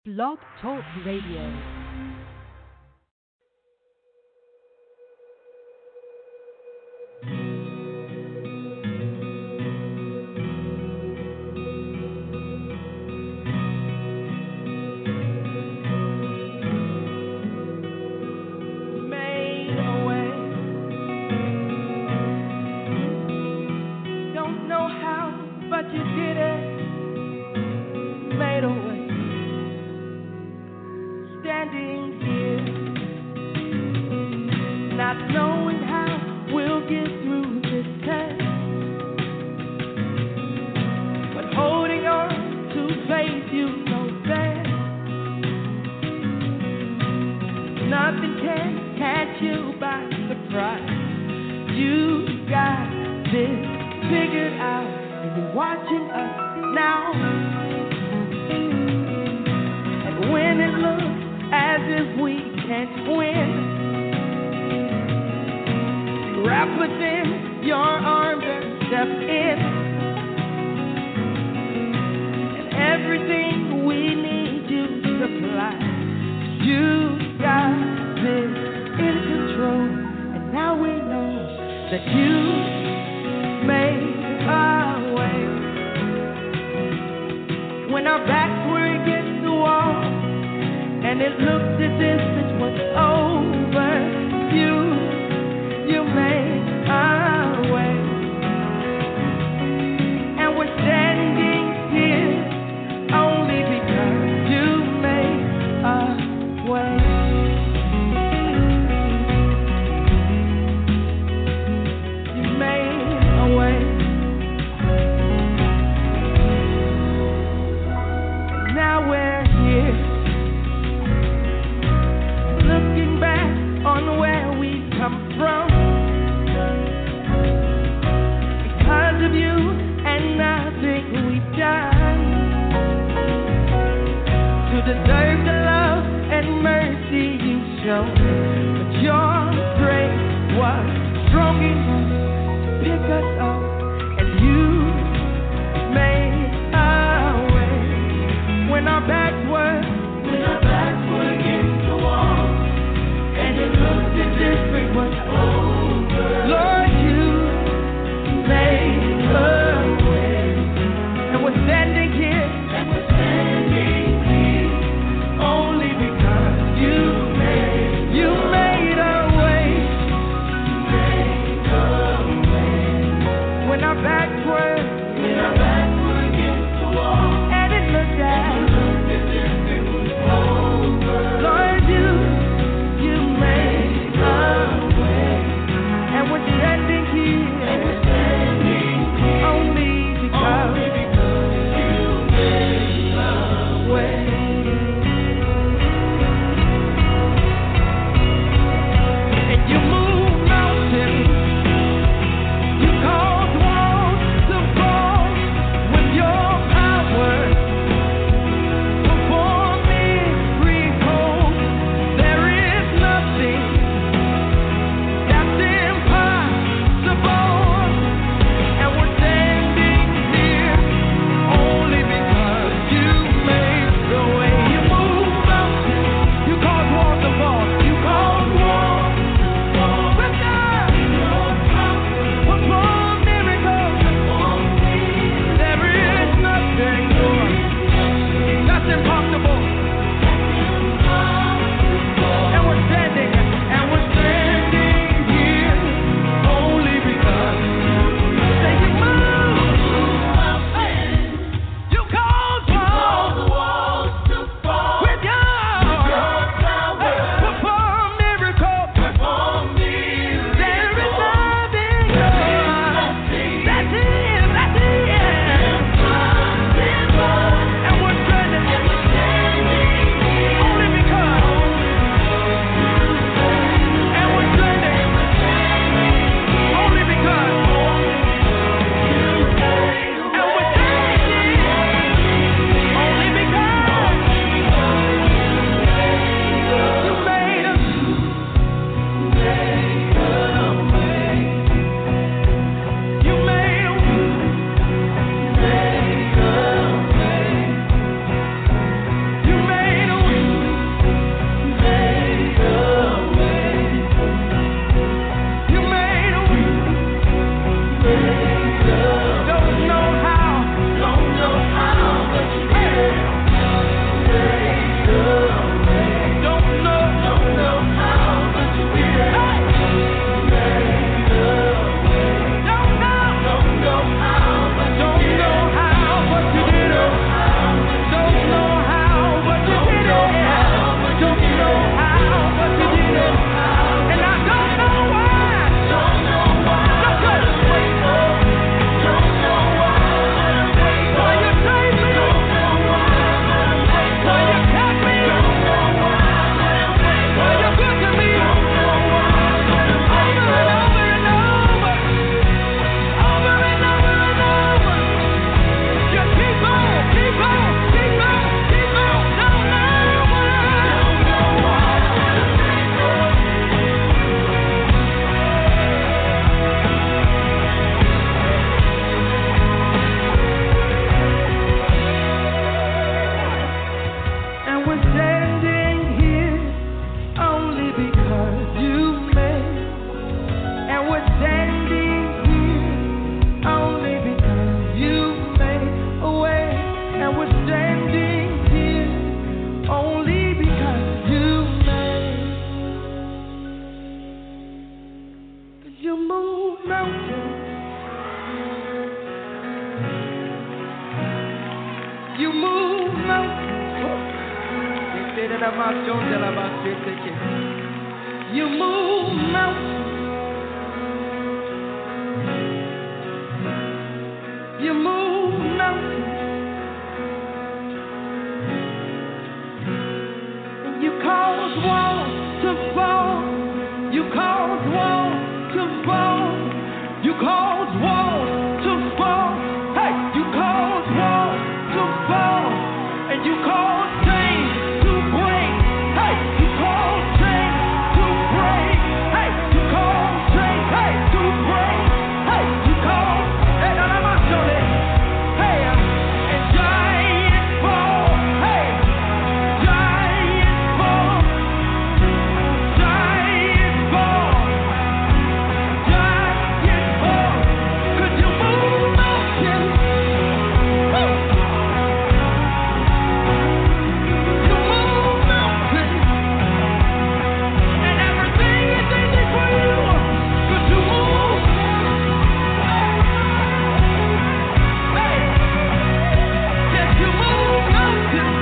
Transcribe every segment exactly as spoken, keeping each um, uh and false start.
Blog Talk Radio. And it looked as if it was over. You move mountains. You move mountains. And you cause walls to fall. You cause walls to fall. You cause walls to fall. Hey, you cause walls to fall. And you cause chains to break. Hey, you cause chains to break. Hey, you cause chains hey, to break. Hey, you cause hey, no, no, no, show it. Hey, and giants fall. Hey, giants fall. Giants fall. Giants fall. Could you move mountains? Woo! You move mountains. And everything is easy for you. Could you move? Hey, can you move mountains?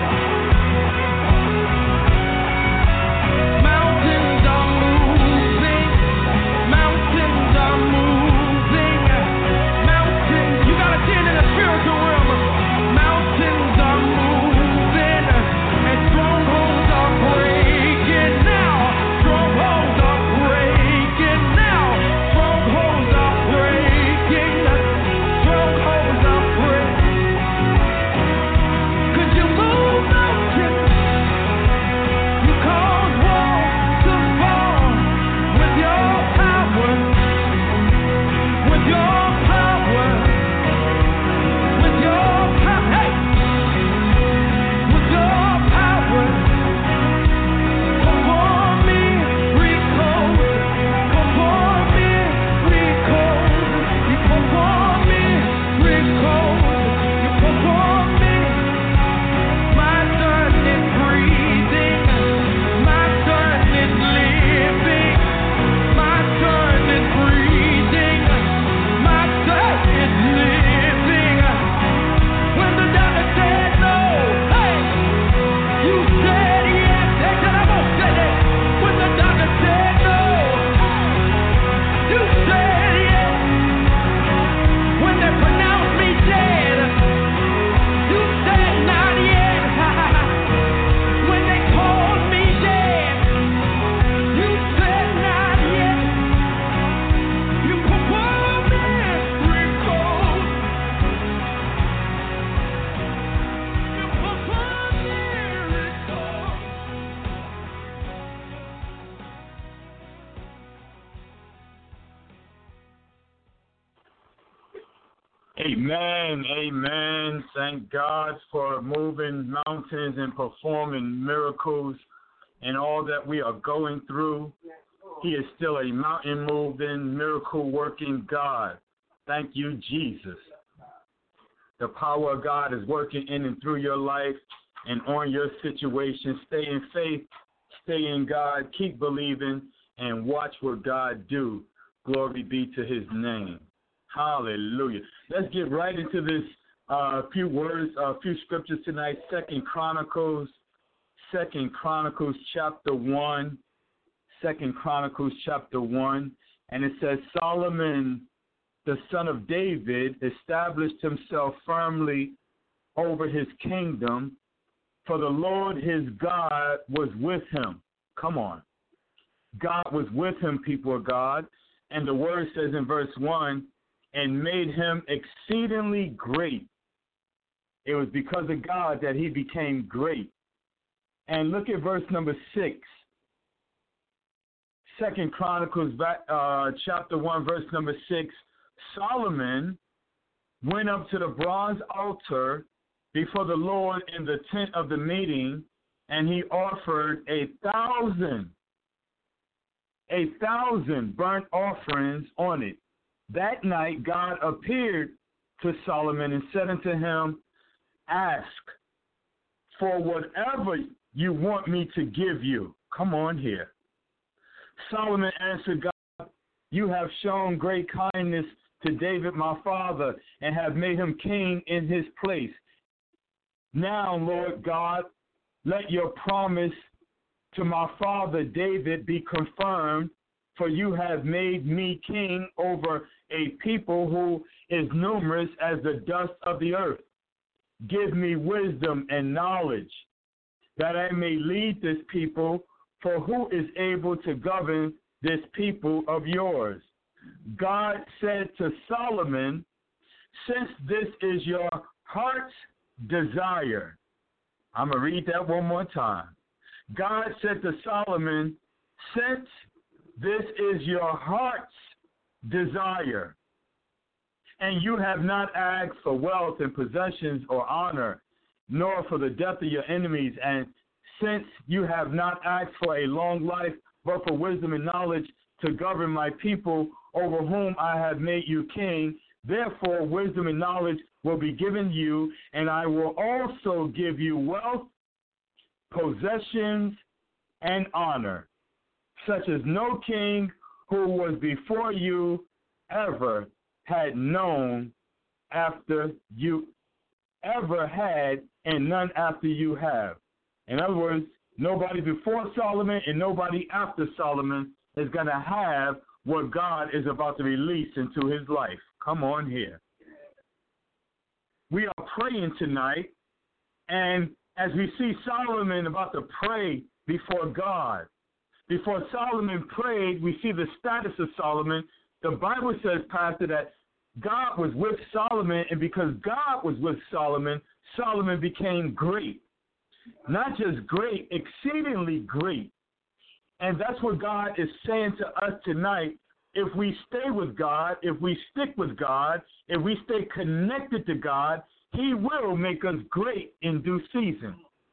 Mountains are moving. Mountains are moving. Mountains, you gotta see it in the spiritual realm. Mountains are moving. And strongholds are breaking now. Strongholds are breaking now. Strongholds are breaking. Strongholds are breaking. Could you move mountains? You cause walls to fall with your power, with your power, with your power, hey, with your power. Perform miracles, perform miracles, you perform miracles, you perform miracles. My son is breathing. My son is living. My son is breathing. My son is living. When the doctor said no, hey, you said yes. Hey, can I both say that? When the doctor said no, you said yes. When they pronounced me dead, you said not yet. When they called me dead, you said not yet. You perform miracles. You perform miracles. Amen, amen. Thank God for moving mountains and performing miracles and all that we are going through. He is still a mountain moving, miracle working God. Thank you, Jesus. The power of God is working in and through your life and on your situation. Stay in faith, stay in God, keep believing, and watch what God do. Glory be to his name. Hallelujah. Let's get right into this uh, few words, a uh, few scriptures tonight. Second Chronicles, Second Chronicles chapter one, Second Chronicles chapter one, and it says, Solomon, the son of David, established himself firmly over his kingdom, for the Lord his God was with him. Come on. God was with him, people of God. And the word says in verse one, and made him exceedingly great. It was because of God that he became great. And look at verse number six. Second Chronicles uh, chapter one, verse number six. Solomon went up to the bronze altar before the Lord in the tent of the meeting, and he offered a thousand, a thousand burnt offerings on it. That night God appeared to Solomon and said unto him, ask for whatever you want me to give you. Come on here. Solomon answered God, you have shown great kindness to David my father, and have made him king in his place. Now, Lord God, let your promise to my father David be confirmed, for you have made me king over a people who is numerous as the dust of the earth. Give me wisdom and knowledge, that I may lead this people, for who is able to govern this people of yours? God said to Solomon, since this is your heart's desire. I'm going to read that one more time. God said to Solomon, since this is your heart's desire, and you have not asked for wealth and possessions or honor, nor for the death of your enemies, and since you have not asked for a long life, but for wisdom and knowledge to govern my people over whom I have made you king, therefore wisdom and knowledge will be given you, and I will also give you wealth, possessions, and honor, such as no king who was before you ever had known after you ever had, and none after you have. In other words, nobody before Solomon and nobody after Solomon is going to have what God is about to release into his life. Come on here. We are praying tonight, and as we see Solomon about to pray before God, before Solomon prayed, we see the status of Solomon. The Bible says, Pastor, that God was with Solomon, and because God was with Solomon, Solomon became great. Not just great, exceedingly great. And that's what God is saying to us tonight. If we stay with God, if we stick with God, if we stay connected to God, he will make us great in due season.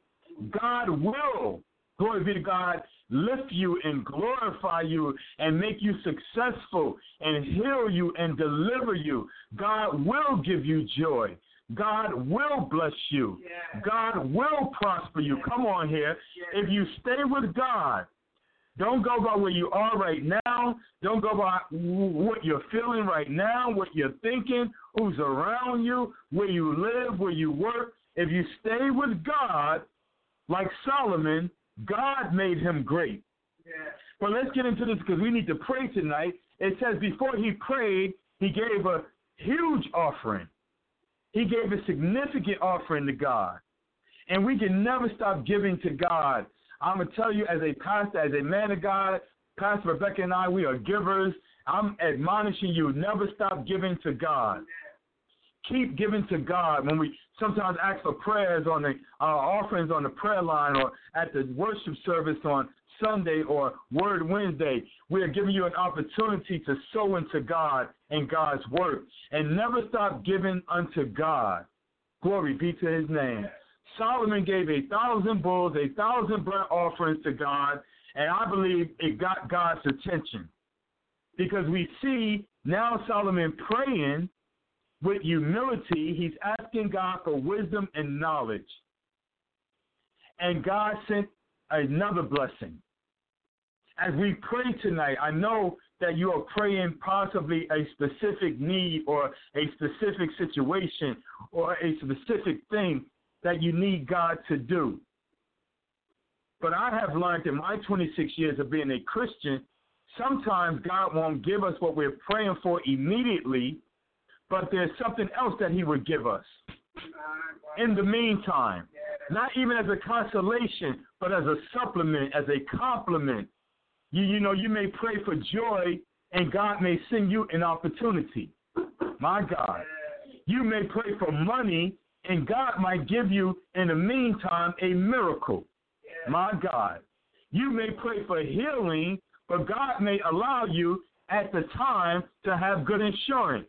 God will, glory be to God, lift you and glorify you and make you successful and heal you and deliver you. God will give you joy. God will bless you. Yeah. God will prosper you. Come on here. Yeah. If you stay with God, don't go by where you are right now. Don't go by what you're feeling right now, what you're thinking, who's around you, where you live, where you work. If you stay with God, like Solomon, God made him great. Yeah. But let's get into this because we need to pray tonight. It says before he prayed, he gave a huge offering. He gave a significant offering to God. And we can never stop giving to God. I'm going to tell you, as a pastor, as a man of God, Pastor Rebecca and I, we are givers. I'm admonishing you, never stop giving to God. Keep giving to God. When we sometimes ask for prayers on the uh, offerings on the prayer line or at the worship service on Sunday or Word Wednesday, we are giving you an opportunity to sow into God and God's work. And never stop giving unto God. Glory be to his name. Solomon gave a thousand bulls, a thousand burnt offerings to God, and I believe it got God's attention. Because we see now Solomon praying with humility. He's asking God for wisdom and knowledge. And God sent another blessing. As we pray tonight, I know that you are praying possibly a specific need or a specific situation or a specific thing that you need God to do. But I have learned in my twenty-six years of being a Christian, sometimes God won't give us what we're praying for immediately, but there's something else that he would give us in the meantime. Not even as a consolation, but as a supplement, as a compliment. You, you know, you may pray for joy, and God may send you an opportunity. My God. You may pray for money, and God might give you, in the meantime, a miracle. My God. You may pray for healing, but God may allow you at the time to have good insurance.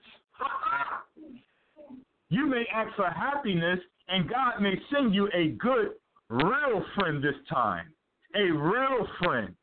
You may ask for happiness, and God may send you a good, real friend this time. A real friend.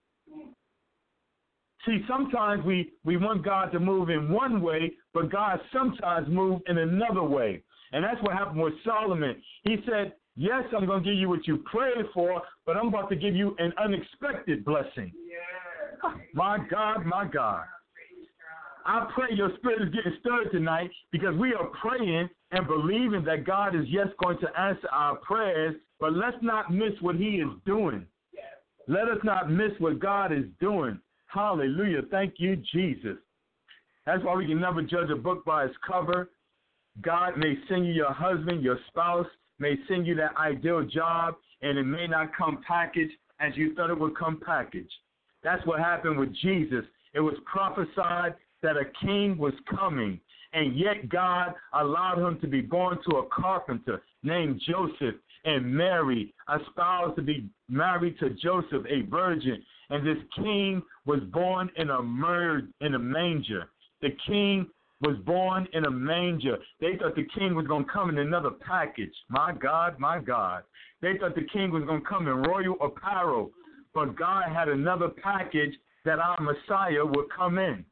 See, sometimes we, we want God to move in one way, but God sometimes moves in another way. And that's what happened with Solomon. He said, yes, I'm going to give you what you prayed for, but I'm about to give you an unexpected blessing. Yeah. My God, my God. I pray your spirit is getting stirred tonight because we are praying and believing that God is, yes, going to answer our prayers, but let's not miss what he is doing. Let us not miss what God is doing. Hallelujah. Thank you, Jesus. That's why we can never judge a book by its cover. God may send you your husband, your spouse, may send you that ideal job, and it may not come packaged as you thought it would come packaged. That's what happened with Jesus. It was prophesied that a king was coming, and yet God allowed him to be born to a carpenter named Joseph, and Mary, a spouse, to be married to Joseph, a virgin. And this king was born in a mer- in a manger. The king was born in a manger. They thought the king was going to come in another package. My God, my God. They thought the king was going to come in royal apparel. But God had another package that our Messiah would come in.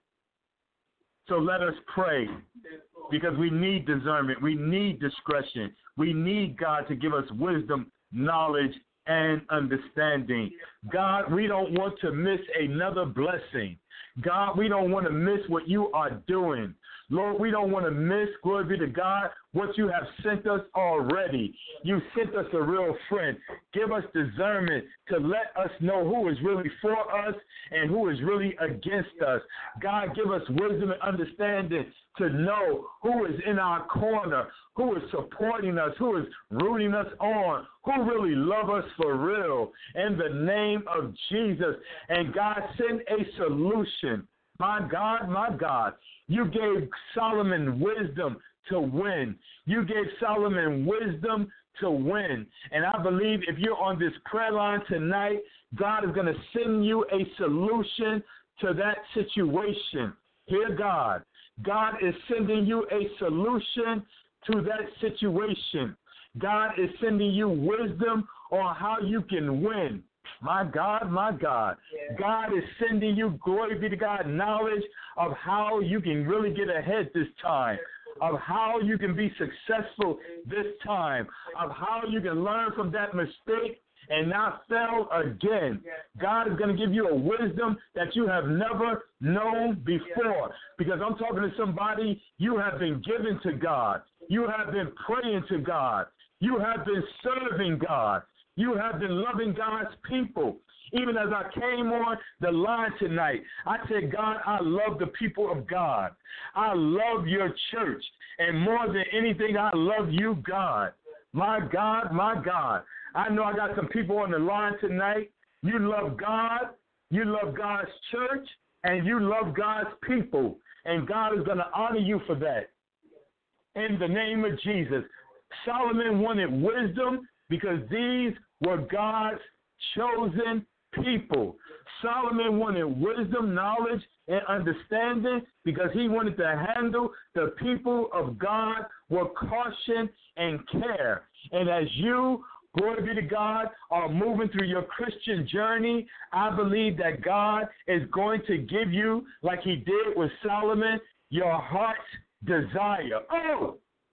So let us pray, because we need discernment. We need discretion. We need God to give us wisdom, knowledge, and understanding. God, we don't want to miss another blessing. God, we don't want to miss what you are doing. Lord, we don't want to miss, glory be to God, what you have sent us already. You sent us a real friend. Give us discernment to let us know who is really for us and who is really against us. God, give us wisdom and understanding to know who is in our corner, who is supporting us, who is rooting us on, who really love us for real. In the name of Jesus. And God, send a solution. My God, my God. You gave Solomon wisdom to win. You gave Solomon wisdom to win. And I believe if you're on this prayer line tonight, God is going to send you a solution to that situation. Hear God. God is sending you a solution to that situation. God is sending you wisdom on how you can win. My God, my God. Yeah. God is sending you, glory be to God, knowledge of how you can really get ahead this time, of how you can be successful this time, of how you can learn from that mistake and not fail again. God is going to give you a wisdom that you have never known before, because I'm talking to somebody, you have been given to God. You have been praying to God. You have been serving God. You have been loving God's people. Even as I came on the line tonight, I said, God, I love the people of God. I love your church. And more than anything, I love you, God. My God, my God. I know I got some people on the line tonight. You love God. You love God's church. And you love God's people. And God is going to honor you for that. In the name of Jesus. Solomon wanted wisdom because these were God's chosen people. Solomon wanted wisdom, knowledge, and understanding because he wanted to handle the people of God with caution and care. And as you, glory be to God, are moving through your Christian journey, I believe that God is going to give you, like he did with Solomon, your heart's desire. Oh!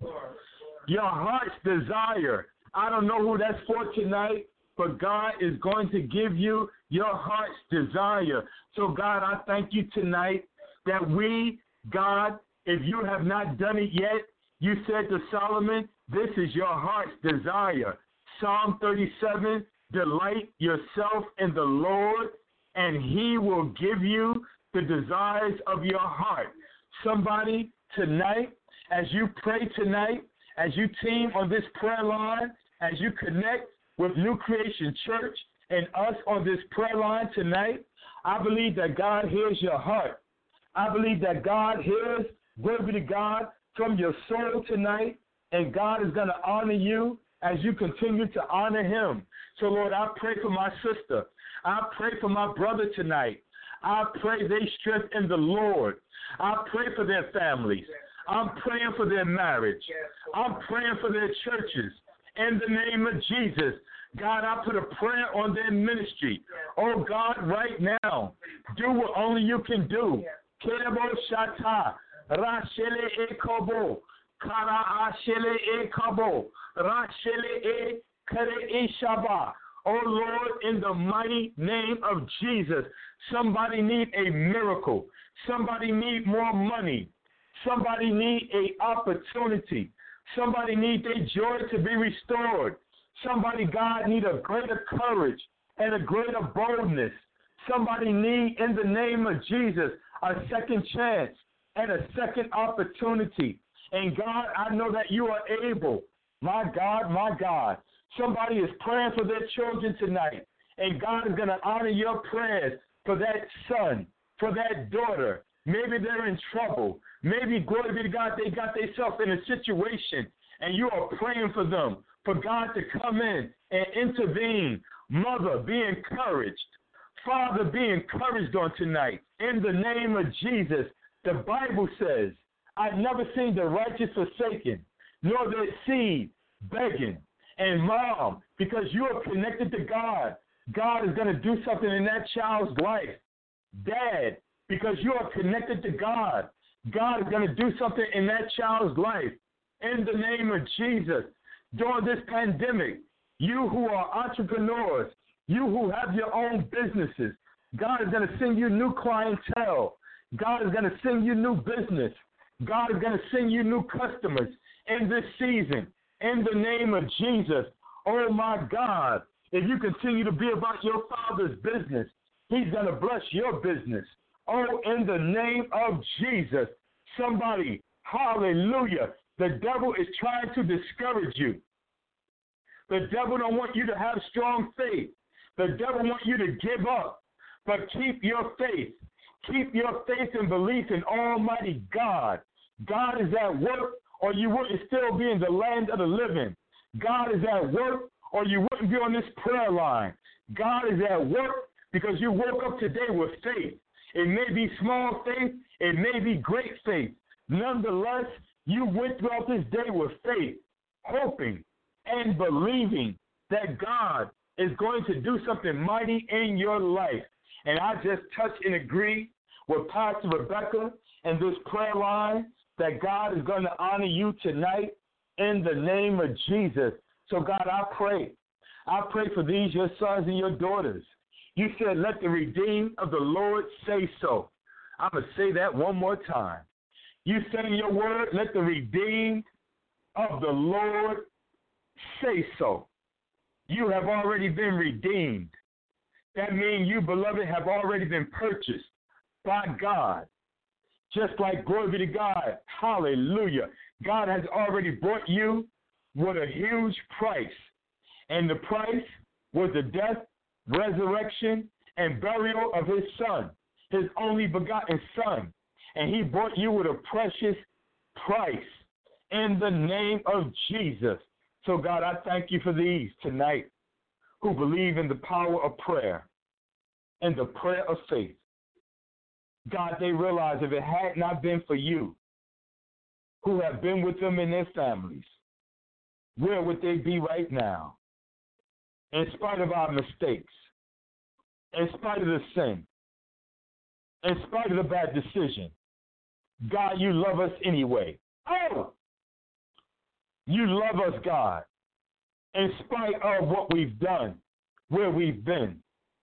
Your heart's desire. I don't know who that's for tonight, but God is going to give you your heart's desire. So, God, I thank you tonight that we, God, if you have not done it yet, you said to Solomon, this is your heart's desire. Psalm thirty-seven, delight yourself in the Lord, and he will give you the desires of your heart. Somebody tonight, as you pray tonight, as you team on this prayer line, as you connect with New Creation Church and us on this prayer line tonight, I believe that God hears your heart. I believe that God hears, glory be to God, from your soul tonight, and God is going to honor you as you continue to honor him. So, Lord, I pray for my sister. I pray for my brother tonight. I pray they strength in the Lord. I pray for their families. I'm praying for their marriage. I'm praying for their churches. In the name of Jesus, God, I put a prayer on their ministry. Oh, God, right now, do what only you can do. Kerebo shata, rashele ekobo, kara ashele ekabo, rashele e kere ishaba. Oh, Lord, in the mighty name of Jesus, somebody need a miracle. Somebody need more money. Somebody need a opportunity. Somebody need their joy to be restored. Somebody, God, need a greater courage and a greater boldness. Somebody need, in the name of Jesus, a second chance and a second opportunity. And God, I know that you are able. My God, my God. Somebody is praying for their children tonight. And God is going to honor your prayers for that son, for that daughter. Maybe they're in trouble. Maybe, glory be to God, they got themselves in a situation, and you are praying for them, for God to come in and intervene. Mother, be encouraged. Father, be encouraged on tonight. In the name of Jesus, the Bible says, I've never seen the righteous forsaken, nor their seed begging. And mom, because you are connected to God, God is going to do something in that child's life. Dad, because you are connected to God, God is going to do something in that child's life. In the name of Jesus, during this pandemic, you who are entrepreneurs, you who have your own businesses, God is going to send you new clientele. God is going to send you new business. God is going to send you new customers in this season. In the name of Jesus, oh my God, if you continue to be about your Father's business, He's going to bless your business. Oh, in the name of Jesus, somebody, hallelujah, the devil is trying to discourage you. The devil don't want you to have strong faith. The devil wants you to give up. But keep your faith. Keep your faith and belief in Almighty God. God is at work, or you wouldn't still be in the land of the living. God is at work, or you wouldn't be on this prayer line. God is at work because you woke up today with faith. It may be small faith. It may be great faith. Nonetheless, you went throughout this day with faith, hoping and believing that God is going to do something mighty in your life. And I just touch and agree with Pastor Rebecca and this prayer line that God is going to honor you tonight in the name of Jesus. So, God, I pray. I pray for these, your sons and your daughters. You said, let the redeemed of the Lord say so. I'm going to say that one more time. You said in your word, let the redeemed of the Lord say so. You have already been redeemed. That means you, beloved, have already been purchased by God. Just like, glory be to God, hallelujah. God has already bought you with a huge price. And the price was the death, resurrection, and burial of his son, his only begotten son. And he bought you with a precious price in the name of Jesus. So, God, I thank you for these tonight who believe in the power of prayer and the prayer of faith. God, they realize if it had not been for you who have been with them in their families, where would they be right now? In spite of our mistakes, in spite of the sin, in spite of the bad decision, God, you love us anyway. Oh! You love us, God, in spite of what we've done, where we've been.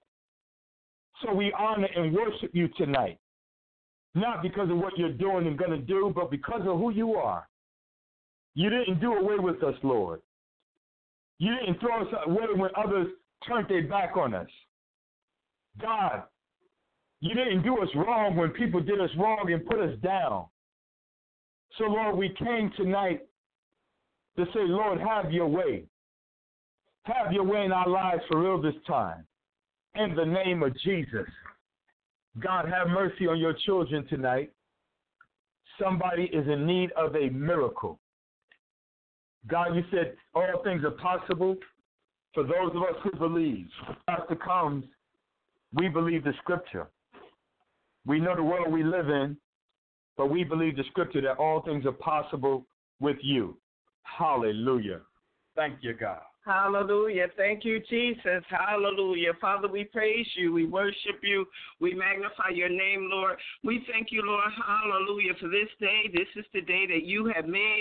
So we honor and worship you tonight, not because of what you're doing and going to do, but because of who you are. You didn't do away with us, Lord. You didn't throw us away when others turned their back on us. God, you didn't do us wrong when people did us wrong and put us down. So, Lord, we came tonight to say, Lord, have your way. Have your way in our lives for real this time. In the name of Jesus. God, have mercy on your children tonight. Somebody is in need of a miracle. God, you said all things are possible for those of us who believe. After comes, we believe the scripture. We know the world we live in, but we believe the scripture that all things are possible with you. Hallelujah. Thank you, God. Hallelujah. Thank you, Jesus. Hallelujah. Father, we praise you. We worship you. We magnify your name, Lord. We thank you, Lord. Hallelujah. For this day, this is the day that you have made.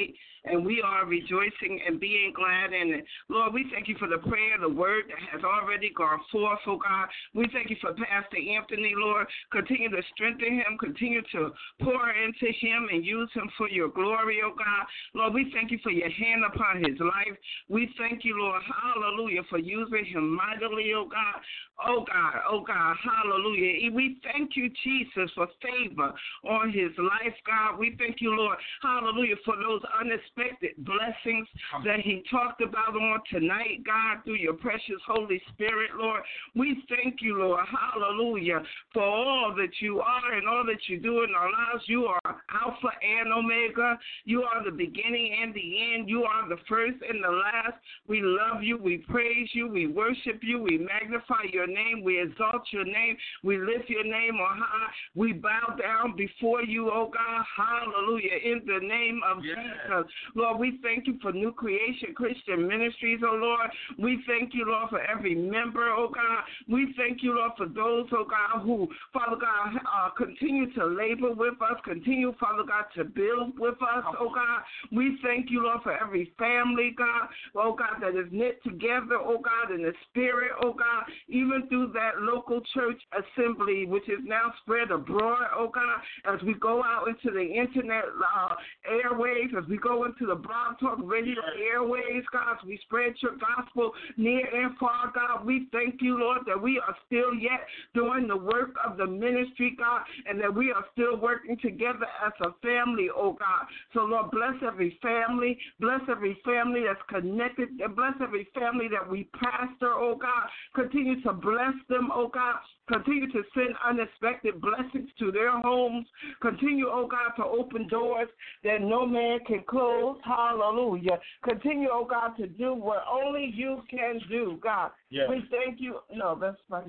and we are rejoicing and being glad in it. Lord, we thank you for the prayer, the word that has already gone forth, oh God. We thank you for Pastor Anthony, Lord. Continue to strengthen him, continue to pour into him and use him for your glory, oh God. Lord, we thank you for your hand upon his life. We thank you, Lord, hallelujah, for using him mightily, oh God. Oh God, oh God, hallelujah. We thank you, Jesus, for favor on his life, God. We thank you, Lord, hallelujah, for those unexpected blessings that he talked about on tonight, God, through your precious Holy Spirit, Lord. We thank you, Lord, hallelujah, for all that you are and all that you do in our lives. You are Alpha and Omega. You are the beginning and the end. You are the first and the last. We love you. We praise you. We worship you. We magnify your name. We exalt your name. We lift your name on high. We bow down before you, oh God. Hallelujah. In the name of yes. Jesus. Lord, we thank you for New Creation Christian Ministries, oh Lord. We thank you, Lord, for every member, oh God. We thank you, Lord, for those, oh God, who, Father God, uh, continue to labor with us, continue, Father God, to build with us, oh God. We thank you, Lord, for every family, God, oh God, that is knit together, oh God, in the spirit, oh God, even through that local church assembly, which is now spread abroad, oh God, as we go out into the internet uh, airwaves, as we go into the Blog Talk Radio airwaves, God, as we spread your gospel near and far, God. We thank you, Lord, that we are still yet doing the work of the ministry, God, and that we are still working together as a family, oh God. So, Lord, bless every family, bless every family that's connected, and bless every family that we pastor, oh God. Continue to bless them, oh God. Continue to send unexpected blessings to their homes. Continue, oh God, to open doors that no man can close. Hallelujah. Continue, oh God, to do what only you can do, God. Yes. We thank you. No, that's funny.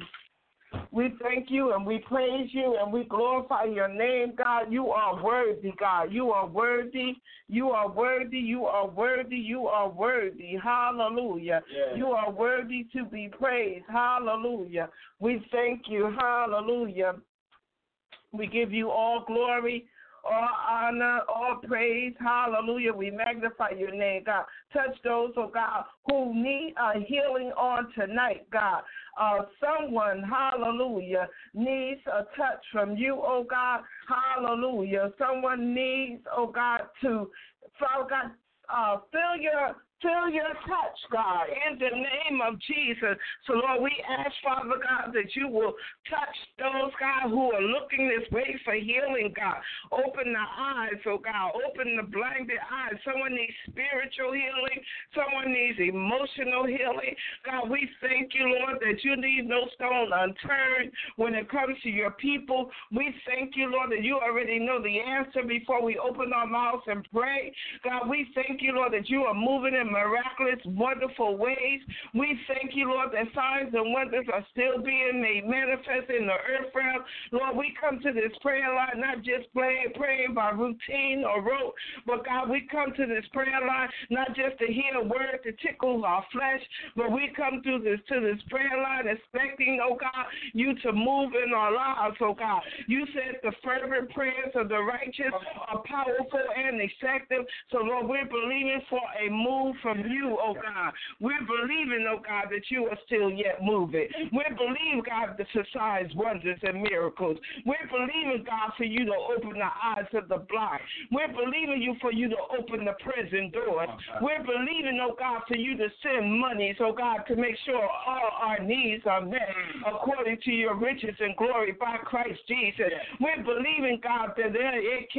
We thank you and we praise you and we glorify your name, God. You are worthy, God. You are worthy. You are worthy. You are worthy. You are worthy. Hallelujah. Yes. You are worthy to be praised. Hallelujah. We thank you. Hallelujah. We give you all glory, all honor, all praise. Hallelujah. We magnify your name, God. Touch those, oh God, who need a healing on tonight, God. Uh, someone, hallelujah, needs a touch from you, oh God. Hallelujah. Someone needs, oh God, to, Father God, uh, feel your Feel your touch, God, in the name of Jesus. So, Lord, we ask, Father God, that you will touch those, God, who are looking this way for healing, God. Open the eyes, oh God. Open the blinded eyes. Someone needs spiritual healing. Someone needs emotional healing. God, we thank you, Lord, that you leave no stone unturned when it comes to your people. We thank you, Lord, that you already know the answer before we open our mouths and pray. God, we thank you, Lord, that you are moving in miraculous, wonderful ways. We thank you, Lord, that signs and wonders are still being made manifest in the earth realm. Lord, we come to this prayer line not just praying, praying by routine or rote, but God, we come to this prayer line not just to hear a word to tickle our flesh, but we come to this to this prayer line expecting, oh God, you to move in our lives, oh God. You said the fervent prayers of the righteous are powerful and effective. So, Lord, we're believing for a move from you, oh God. We're believing, oh God, that you are still yet moving. We're believing, God, the signs, wonders, and miracles. We're believing, God, for you to open the eyes of the blind. We're believing you for you to open the prison doors. We're believing, oh God, for you to send monies, oh God, to make sure all our needs are met according to your riches and glory by Christ Jesus. We're believing, God, that the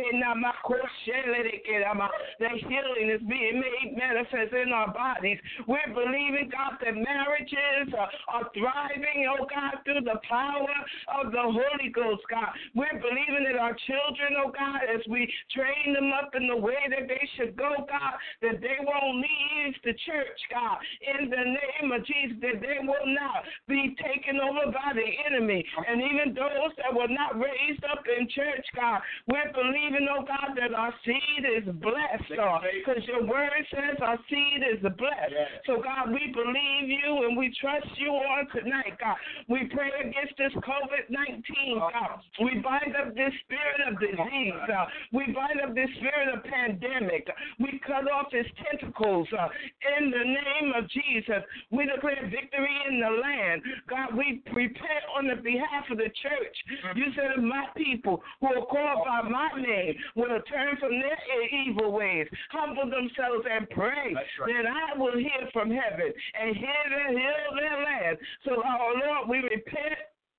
healing is being made manifest in our bodies. We're believing, God, that marriages are, are thriving, oh God, through the power of the Holy Ghost, God. We're believing that our children, oh God, as we train them up in the way that they should go, God, that they won't leave the church, God, in the name of Jesus, that they will not be taken over by the enemy. And even those that were not raised up in church, God, we're believing, oh God, that our seed is blessed, God, because your word says our seed seed is blessed. Yes. So, God, we believe you and we trust you on tonight, God. We pray against this COVID nineteen, God. We bind up this spirit of disease. Uh, we bind up this spirit of pandemic. We cut off its tentacles uh, in the name of Jesus. We declare victory in the land. God, we repent on the behalf of the church. You said, my people who are called by my name will turn from their evil ways, humble themselves and pray. Right. Then I will hear from heaven and hear their, heal their land. So, oh Lord, we repent.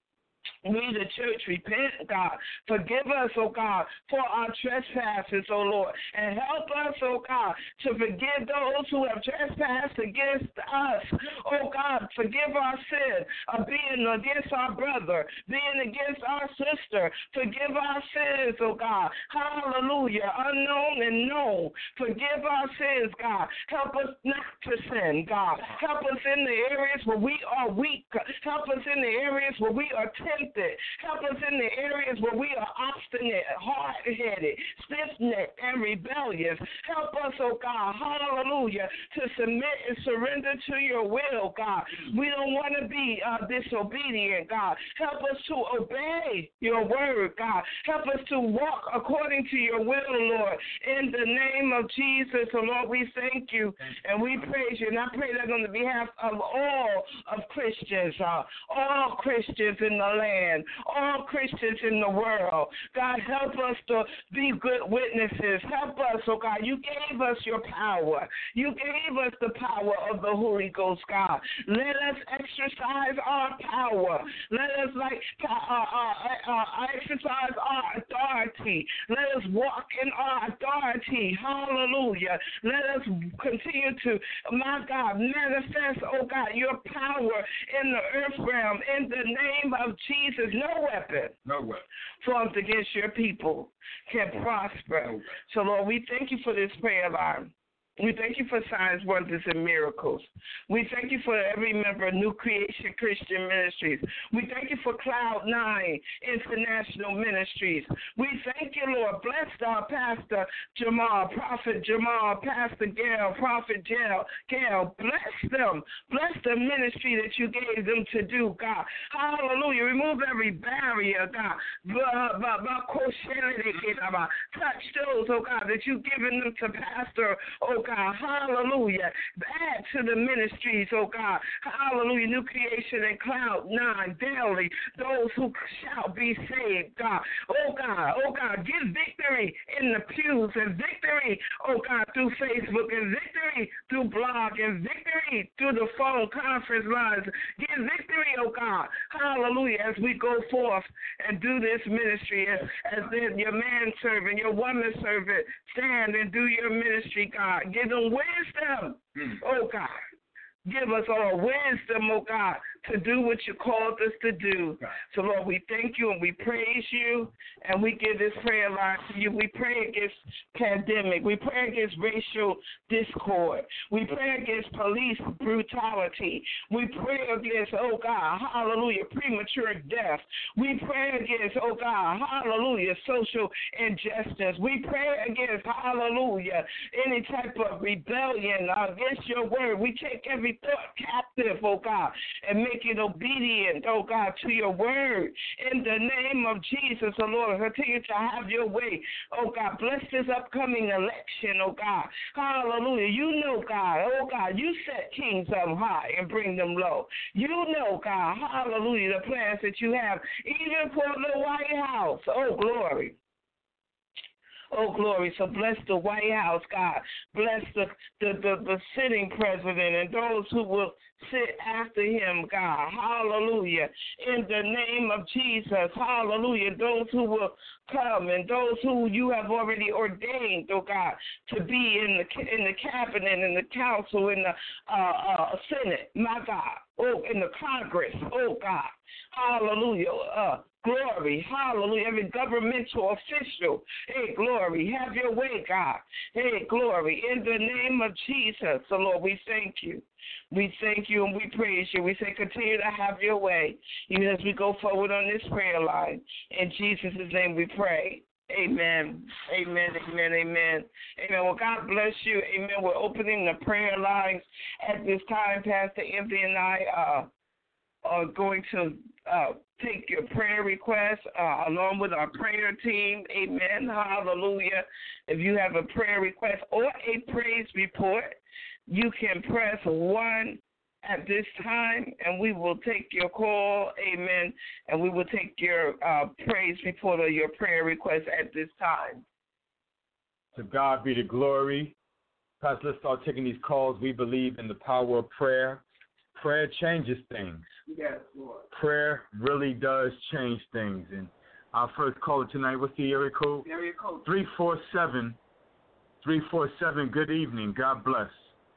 We, the church, repent, God. Forgive us, oh God, for our trespasses, oh Lord. And help us, oh God, to forgive those who have trespassed against us. Oh God, forgive our sin of being against our brother, being against our sister. Forgive our sins, oh God. Hallelujah. Unknown and known. Forgive our sins, God. Help us not to sin, God. Help us in the areas where we are weak. Help us in the areas where we are tempted. Help us in the areas where we are obstinate, hard-headed, stiff-necked, and rebellious. Help us, oh God, hallelujah, to submit and surrender to your will, God. We don't want to be uh, disobedient, God. Help us to obey your word, God. Help us to walk according to your will, Lord. In the name of Jesus, oh Lord, we thank you and we praise you. And I pray that on the behalf of all of Christians, uh, all Christians in the land, all Christians in the world. God, help us to be good witnesses. Help us, oh God. You gave us your power. You gave us the power of the Holy Ghost, God. Let us exercise our power. Let us like uh, uh, uh, exercise our authority. Let us walk in our authority. Hallelujah. Let us continue to, my God, manifest, oh God, your power in the earth realm in the name of Jesus. No weapon, no weapon formed against your people can prosper. No. So, Lord, we thank you for this prayer line. We thank you for signs, wonders, and miracles. We thank you for every member of New Creation Christian Ministries. We thank you for Cloud Nine International Ministries. We thank you, Lord. Bless our Pastor Jamal, Prophet Jamal, Pastor Gail, Prophet Gail. Gail. Bless them. Bless the ministry that you gave them to do, God. Hallelujah. Remove every barrier, God. Touch those, oh God, that you've given them to pastor, oh God, hallelujah. Add to the ministries, oh God, hallelujah, New Creation and Cloud Nine daily, those who shall be saved, God. Oh God, oh God, give victory in the pews and victory, oh God, through Facebook and victory through blog and victory through the phone conference lines. Give victory, oh God, hallelujah, as we go forth and do this ministry, as, as then your manservant, your woman servant, stand and do your ministry, God. Give them wisdom, mm. oh God. Give us all wisdom, oh God, to do what you called us to do. So, Lord, we thank you and we praise you, and we give this prayer line to you. We pray against pandemic. We pray against racial discord. We pray against police brutality. We pray against, oh God, hallelujah, premature death. We pray against, oh God, hallelujah, social injustice. We pray against, hallelujah, any type of rebellion against your word. We take every thought captive, oh God, and make it obedient, oh God, to your word. In the name of Jesus, oh Lord, continue to have your way. Oh God, bless this upcoming election, oh God. Hallelujah. You know, God, oh God, you set kings up high and bring them low. You know, God, hallelujah, the plans that you have, even for the White House. Oh, glory. Oh, glory. So bless the White House, God. Bless the, the, the, the sitting president and those who will sit after him, God. Hallelujah. In the name of Jesus. Hallelujah. Those who will come and those who you have already ordained, oh God, to be in the in the cabinet, in the council, in the uh, uh, Senate, my God. Oh, in the Congress, oh God. Hallelujah. Uh, glory. Hallelujah. Every governmental official. Hey, glory. Have your way, God. Hey, glory. In the name of Jesus, so Lord, we thank you. We thank you and we praise you. We say continue to have your way even as we go forward on this prayer line. In Jesus' name we pray. Amen. Amen. Amen. Amen. Amen. Well, God bless you. Amen. We're opening the prayer lines at this time. Pastor Anthony and I uh, are going to uh, take your prayer requests uh, along with our prayer team. Amen. Hallelujah. If you have a prayer request or a praise report, you can press one at this time, and we will take your call, amen, and we will take your uh, praise report or your prayer request at this time. To God be the glory. Pastor, let's start taking these calls. We believe in the power of prayer. Prayer changes things. Yes, Lord. Prayer really does change things. And our first caller tonight, what's the area code? Area code. three four seven. three four seven, good evening. God bless.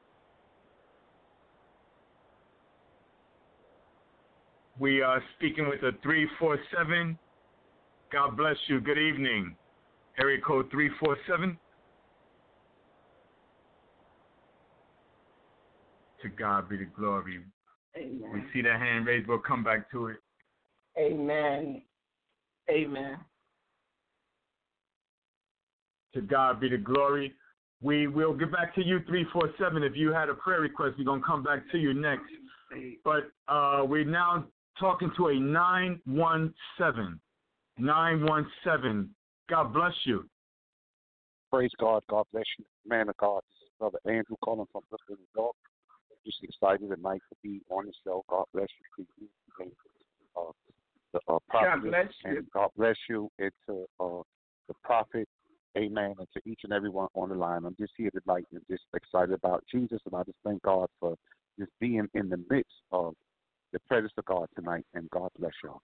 We are speaking with a three four seven. God bless you. Good evening. Area code three four seven. To God be the glory. Amen. We see that hand raised. We'll come back to it. Amen. Amen. To God be the glory. We will get back to you, three four seven. If you had a prayer request, we're going to come back to you next. But uh, we're now talking to a nine one seven. nine one seven. God bless you. Praise God. God bless you. Man of God, this is Brother Andrew calling from Brooklyn, New York. Just excited tonight to be on the show. God bless you. Uh, the uh, prophet, God bless you. and God bless you. And to uh, the prophet, amen, and to each and everyone on the line. I'm just here tonight and just excited about Jesus, and I just thank God for just being in the midst of the presence of God tonight, and God bless y'all.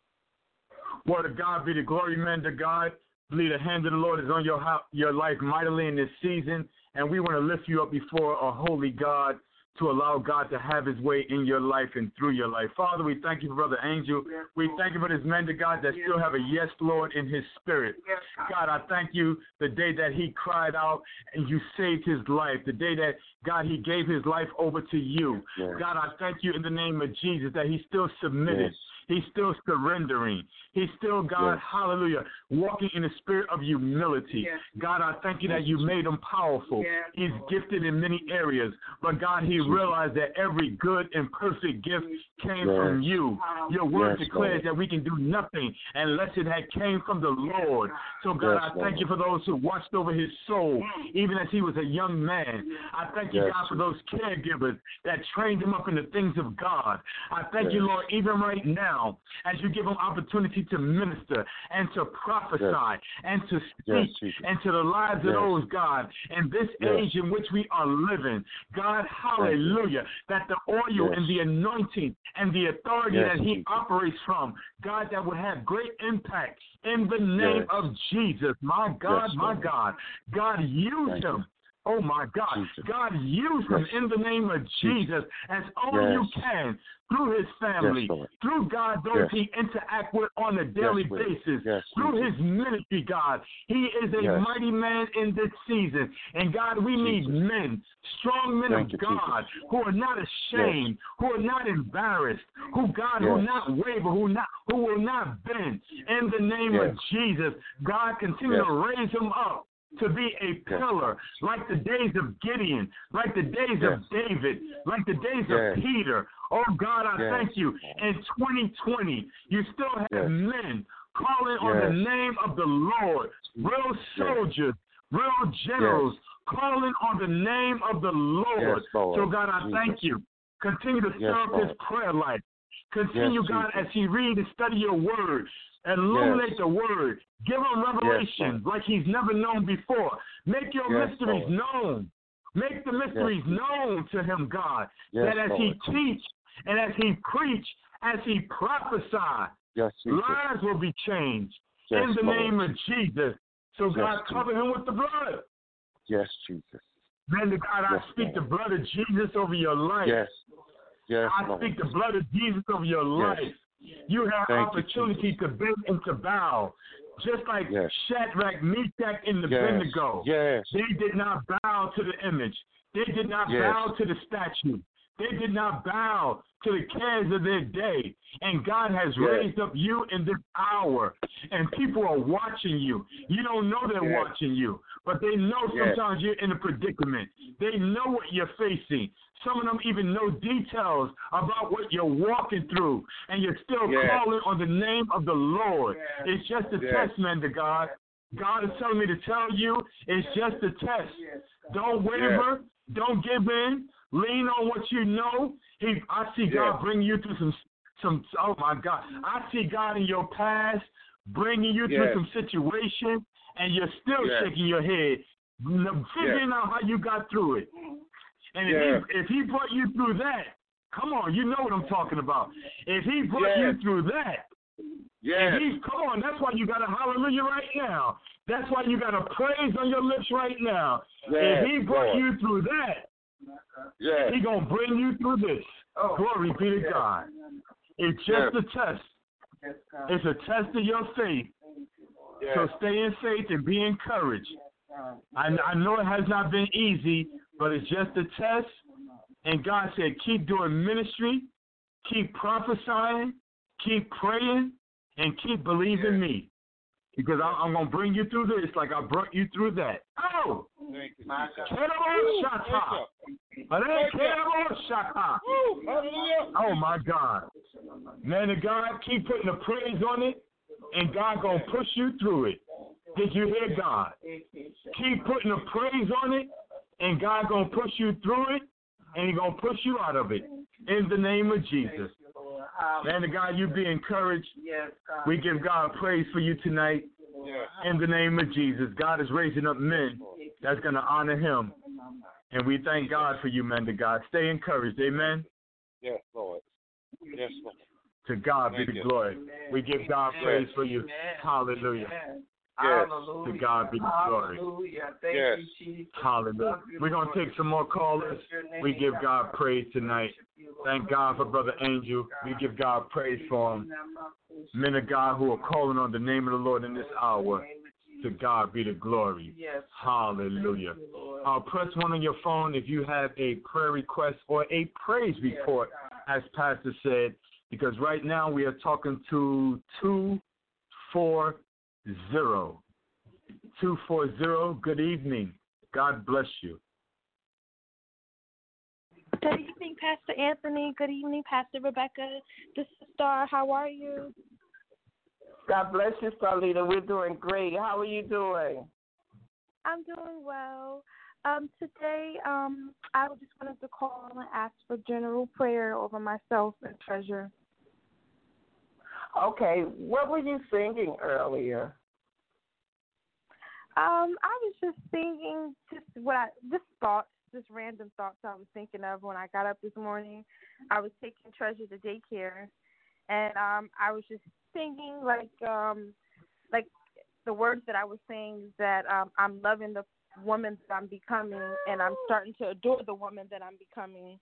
Word of God be the glory, man to God. Believe the hand of the Lord is on your your life mightily in this season, and we want to lift you up before a holy God to allow God to have his way in your life and through your life. Father, we thank you for Brother Angel. We thank you for this man to God that still have a yes, Lord, in his spirit. God, I thank you the day that he cried out and you saved his life, the day that, God, he gave his life over to you. Yes. God, I thank you in the name of Jesus that he's still submitted. Yes. He's still surrendering. He's still, God, yes. hallelujah, walking in the spirit of humility. Yes. God, I thank you that you made him powerful. Yes. He's gifted in many areas. But, God, he realized that every good and perfect gift came yes. from you. Your word yes, declares Lord. that we can do nothing unless it had came from the Lord. So, God, yes, I thank Lord. you for those who watched over his soul, even as he was a young man. I thank you, yes. God, for those caregivers that trained him up in the things of God. I thank yes. you, Lord, even right now, as you give them opportunity to minister and to prophesy yes. and to speak yes, into the lives yes. of those, God, in this yes. age in which we are living. God, hallelujah, that the oil yes. and the anointing and the authority yes, that he Jesus. operates from, God, that would have great impact in the name yes. of Jesus. My God, yes, my God. God, use Thank him. You. Oh, my God. Jesus. God, use him yes. in the name of Jesus as only yes. you can, through his family, yes, through, God, those yes. he interact with on a daily yes, basis, yes, through Jesus. his ministry, God. He is a yes. mighty man in this season. And, God, we Jesus. need men, strong men Thank of you, God, Jesus. who are not ashamed, yes. who are not embarrassed, who, God, yes. who will not waver, who, not, who will not bend. In the name yes. of Jesus, God, continue yes. to raise him up to be a pillar, yes. like the days of Gideon, like the days yes. of David, like the days yes. of Peter. Oh, God, I yes. thank you. In twenty twenty, you still have yes. men calling yes. on the name of the Lord, real soldiers, yes. real generals, yes. calling on the name of the Lord. Yes, so, God, I Jesus. thank you. Continue to stir yes, up his prayer life. Continue, yes, God, Jesus. as he read and study your word. Illuminate yes. the word. Give him revelation yes, like he's never known before. Make your yes, mysteries Lord. known. Make the mysteries yes. known to him, God. Yes, that as Lord. he teach and as he preach, as he prophesy, yes, lives will be changed yes, in the Lord. name of Jesus. So, yes, God, cover Jesus. him with the blood. Yes, Jesus. Man, to God, yes, I speak Lord. the blood of Jesus over your life. Yes. Yes, I Lord. speak the blood of Jesus over your life. Yes. You have Thank opportunity you, to bend and to bow, just like yes. Shadrach, Meshach, and yes. Abednego. Yes. They did not bow to the image. They did not yes. bow to the statue. They did not bow to the cares of their day. And God has yes. raised up you in this hour. And people are watching you. You don't know they're yes. watching you, but they know sometimes yes. you're in a predicament. They know what you're facing. Some of them even know details about what you're walking through, and you're still yes. calling on the name of the Lord. Yes. It's just a yes. test, man, to God. God is telling me to tell you it's just a test. Don't waver. Yes. Don't give in. Lean on what you know. He, I see God yes. bring you through some, some. Oh my God! I see God in your past bringing you yes. through some situation, and you're still yes. shaking your head, figuring yes. out how you got through it. And if, yes. he, if he brought you through that, come on, you know what I'm talking about. If he brought yes. you through that, yes. if he, come on, that's why you got a hallelujah right now. That's why you got a praise on your lips right now. Yes. If he brought Lord. you through that, yes. he going to bring you through this. Oh. Glory be to yes. God. It's just yes. a test. Yes, It's a test of your faith. yes. So stay in faith and be encouraged. I, I know it has not been easy, but it's just a test. And God said, keep doing ministry, keep prophesying, keep praying, and keep believing yes. me. Because I, I'm going to bring you through this like I brought you through that. Oh! Thank you, My Jesus. Oh, my God. Man of God, keep putting the praise on it, and God going to push you through it. Did you hear God? Keep putting the praise on it, and God going to push you through it, and He going to push you out of it. In the name of Jesus. Man of God, you be encouraged. We give God praise for you tonight. In the name of Jesus. God is raising up men that's going to honor Him. And we thank God for you, men of God. Stay encouraged. Amen. Yes, Lord. Yes, Lord. To God be the glory. We give God praise for you. Hallelujah. Yes. To God be the glory. Hallelujah. Thank yes. you, Jesus. Hallelujah. We're going to take some more callers. We give God praise tonight. Thank God for Brother Angel. We give God praise for him. Men of God who are calling on the name of the Lord in this hour. To God be the glory. Hallelujah. Uh, press one on your phone if you have a prayer request or a praise report, as Pastor said, because right now we are talking to two four zero. two four zero, good evening. God bless you. Good evening, Pastor Anthony. Good evening, Pastor Rebecca. This is Star. How are you? God bless you, Starlita. We're doing great. How are you doing? I'm doing well. Um, today, um, I just wanted to call and ask for general prayer over myself and Treasure. Okay. What were you singing earlier? Um, I was just thinking, just what I, just thoughts, just random thoughts I was thinking of when I got up this morning. I was taking Treasure to daycare, and um, I was just thinking, like, um, like the words that I was saying is that um, I'm loving the woman that I'm becoming, and I'm starting to adore the woman that I'm becoming.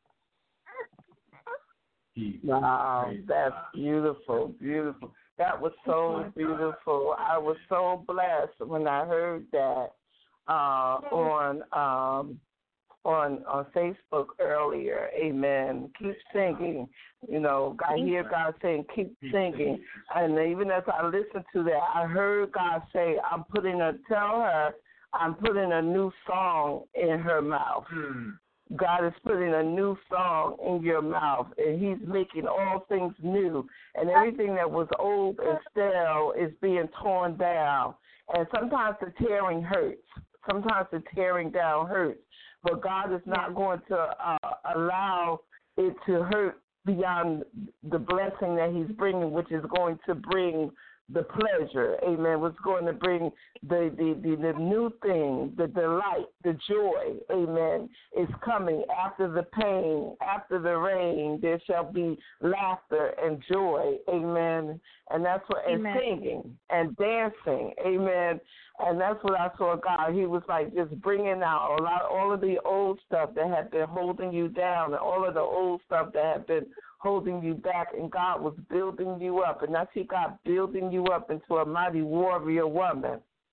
Wow, that's beautiful, beautiful. That was so beautiful. I was so blessed when I heard that uh, on um, on on Facebook earlier. Amen. Keep singing. You know, I hear God saying, keep singing. And even as I listened to that, I heard God say, I'm putting a, tell her, I'm putting a new song in her mouth. Mm. God is putting a new song in your mouth, and He's making all things new. And everything that was old and stale is being torn down. And sometimes the tearing hurts. Sometimes the tearing down hurts. But God is not going to uh, allow it to hurt beyond the blessing that He's bringing, which is going to bring the pleasure, amen, what's going to bring the, the, the, the new thing, the delight, the joy, amen, is coming after the pain, after the rain, there shall be laughter and joy, amen, and that's what, and amen. Singing and dancing, amen, and that's what I saw God, He was like just bringing out a lot, all of the old stuff that had been holding you down and all of the old stuff that had been holding you back, and God was building you up. And I see God building you up into a mighty warrior woman.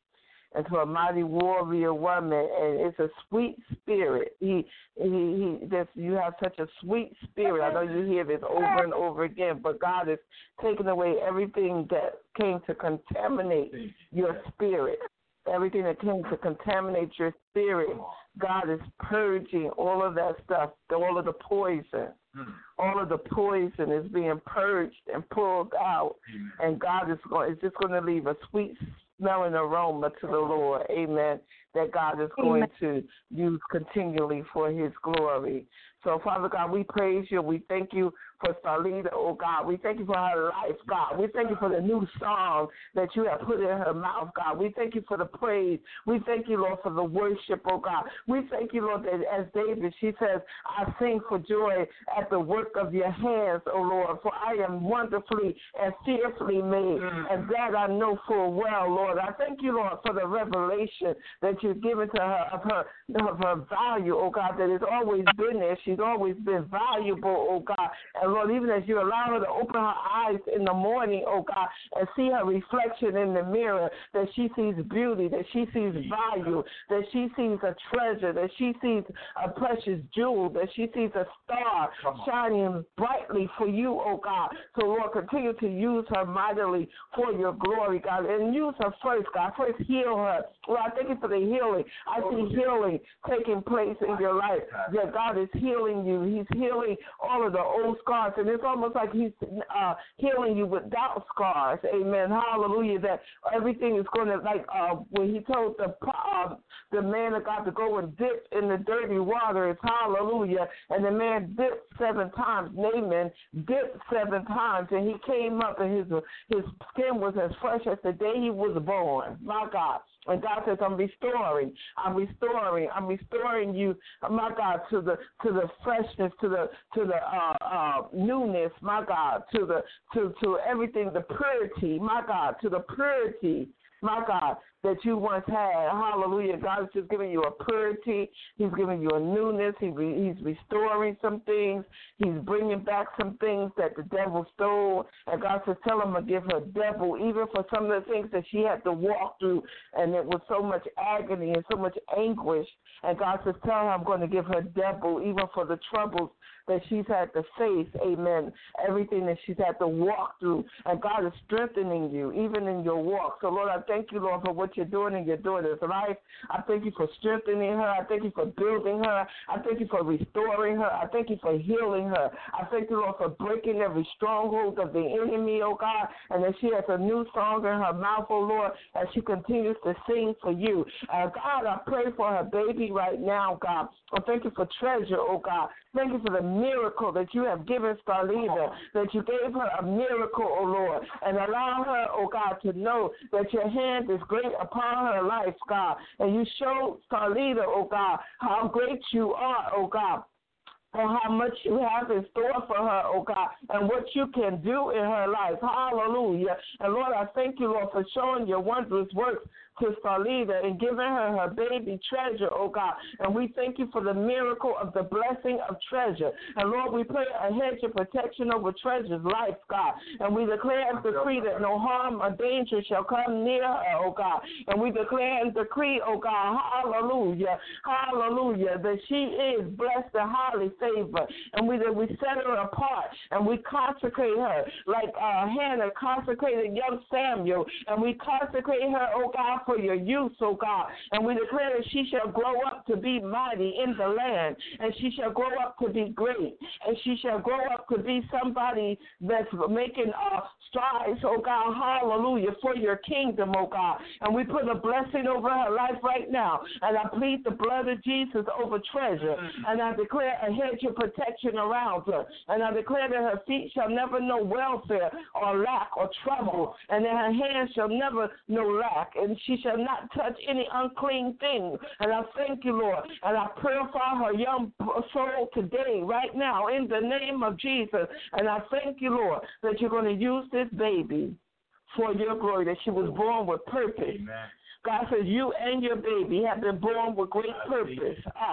into a mighty warrior woman, and it's a sweet spirit. He, he, he. This, you have such a sweet spirit. I know you hear this over and over again, but God is taking away everything that came to contaminate your spirit. Everything that came to contaminate your spirit, God is purging all of that stuff, all of the poison. All of the poison is being purged and pulled out, and God is going. Is just going to leave a sweet smelling aroma to the Lord. Amen. That God is going to use continually for His glory. So, Father God, we praise you. We thank you for Starlita, oh God. We thank you for her life, God. We thank you for the new song that you have put in her mouth, God. We thank you for the praise. We thank you, Lord, for the worship, oh God. We thank you, Lord, that as David, she says, I sing for joy at the work of your hands, oh Lord, for I am wonderfully and fearfully made, and that I know full well, Lord. I thank you, Lord, for the revelation that you've given to her of her, of her value, oh God, that has always been there. She's always been valuable, oh God. And Lord, even as you allow her to open her eyes in the morning, oh God, and see her reflection in the mirror, that she sees beauty, that she sees value, that she sees a treasure, that she sees a precious jewel, that she sees a star shining brightly for you, oh God. So, Lord, continue to use her mightily for your glory, God, and use her first, God. First heal her. Lord, I thank you for the healing. I see healing taking place in your life, that God is healing you. He's healing all of the old scars, and it's almost like He's uh, healing you without scars. Amen. Hallelujah. That everything is going to, like uh, when He told the uh, the man of God to go and dip in the dirty waters. Hallelujah. And the man dipped seven times. Naaman dipped seven times, and he came up, and his his skin was as fresh as the day he was born. My God. And God says, I'm restoring, I'm restoring, I'm restoring you, my God, to the to the freshness, to the to the uh, uh, newness, my God, to the to to everything, the purity, my God, to the purity, my God, that you once had. Hallelujah. God is just giving you a purity. He's giving you a newness. He re, he's restoring some things. He's bringing back some things that the devil stole. And God says, tell him to give her double, even for some of the things that she had to walk through. And it was so much agony and so much anguish. And God says, tell her I'm going to give her double, even for the troubles that she's had to face, amen, everything that she's had to walk through. And God is strengthening you, even in your walk. So, Lord, I thank you, Lord, for what you're doing in your daughter's life. I thank you for strengthening her. I thank you for building her. I thank you for restoring her. I thank you for healing her. I thank you, Lord, for breaking every stronghold of the enemy, oh God, and that she has a new song in her mouth, oh Lord, as she continues to sing for you. Uh, God, I pray for her baby right now, God. I thank you for treasure, oh God. Thank you for the miracle that you have given Starlita, that you gave her a miracle, oh Lord, and allow her, oh God, to know that your hand is great upon her life, God. And you showed Starlita, oh God, how great you are, oh God, and how much you have in store for her, oh God, and what you can do in her life. Hallelujah. And Lord, I thank you, Lord, for showing your wondrous works to Starlita and giving her her baby treasure, oh God. And we thank you for the miracle of the blessing of treasure. And Lord, we pray a hedge of protection over treasure's life, God. And we declare and decree that no harm or danger shall come near her, oh God. And we declare and decree, oh God, hallelujah, hallelujah, that she is blessed and highly favored. And we that we set her apart and we consecrate her like uh, Hannah consecrated young Samuel. And we consecrate her, oh God, for your use, oh God. And we declare that she shall grow up to be mighty in the land, and she shall grow up to be great, and she shall grow up to be somebody that's making uh, strides, oh God, hallelujah, for your kingdom, oh God. And we put a blessing over her life right now, and I plead the blood of Jesus over treasure, and I declare a hedge of protection around her, and I declare that her feet shall never know welfare or lack or trouble, and that her hands shall never know lack, and she shall not touch any unclean thing. And I thank you, Lord, and I purify her young soul today, right now, in the name of Jesus. And I thank you, Lord, that you're going to use this baby for your glory, that she was born with purpose. Amen. God says you and your baby have been born with great purpose. Ah,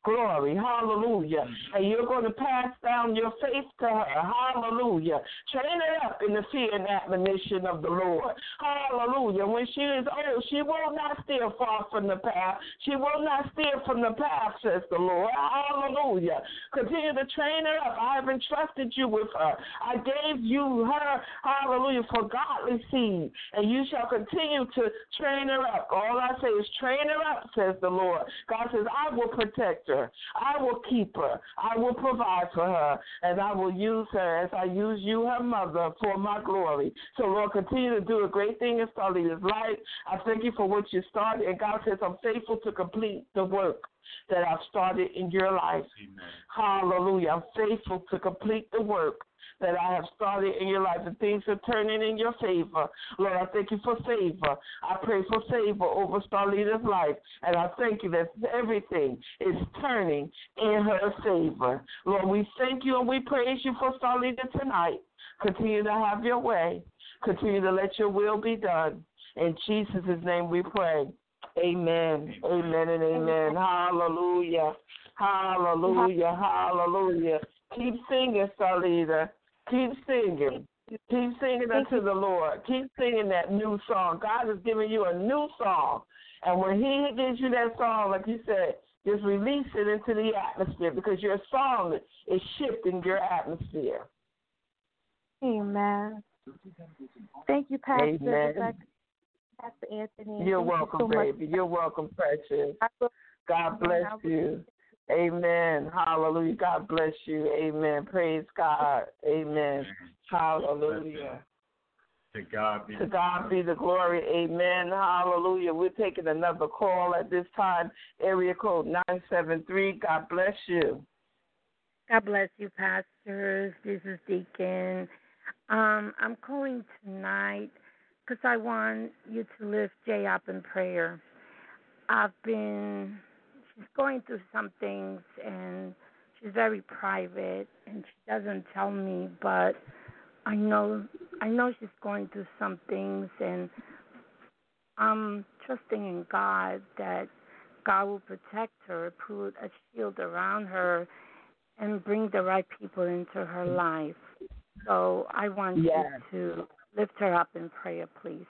glory. Hallelujah. And you're going to pass down your faith to her. Hallelujah. Train her up in the fear and admonition of the Lord. Hallelujah. When she is old, she will not steer far from the path. She will not steer from the path, says the Lord. Hallelujah. Continue to train her up. I have entrusted you with her. I gave you her, hallelujah, for godly seed. And you shall continue to train her up. All I say is train her up, says the Lord. God says, I will protect her. I will keep her. I will provide for her. And I will use her as I use you, her mother, for my glory. So, Lord, continue to do a great thing in Starlita's life. I thank you for what you started. And God says, I'm faithful to complete the work that I've started in your life. Amen. Hallelujah. I'm faithful to complete the work that I have started in your life, and things are turning in your favor. Lord, I thank you for favor. I pray for favor over Starlita's life, and I thank you that everything is turning in her favor. Lord, we thank you and we praise you for Starlita tonight. Continue to have your way. Continue to let your will be done. In Jesus' name we pray. Amen. Amen and amen. Hallelujah. Hallelujah. Hallelujah. Keep singing, Starlita. Keep singing. Keep singing unto the Lord. Keep singing that new song. God is giving you a new song. And when he gives you that song, like you said, just release it into the atmosphere, because your song is shifting your atmosphere. Amen. Thank you, Pastor. Amen. Pastor Anthony. You're Thank welcome, you so baby. much. You're welcome, precious. God bless you. Amen. Hallelujah. God bless you. Amen. Praise God. Amen. Hallelujah. To God be to God be the glory. Amen. Hallelujah. We're taking another call at this time. Area code nine seven three. God bless you. God bless you, pastors. This is Deacon. Um, I'm calling tonight because I want you to lift Jay up in prayer. I've been, she's going through some things, and she's very private, and she doesn't tell me, but I know, I know she's going through some things, and I'm trusting in God that God will protect her, put a shield around her, and bring the right people into her life. So I want yes. you to lift her up in prayer, please.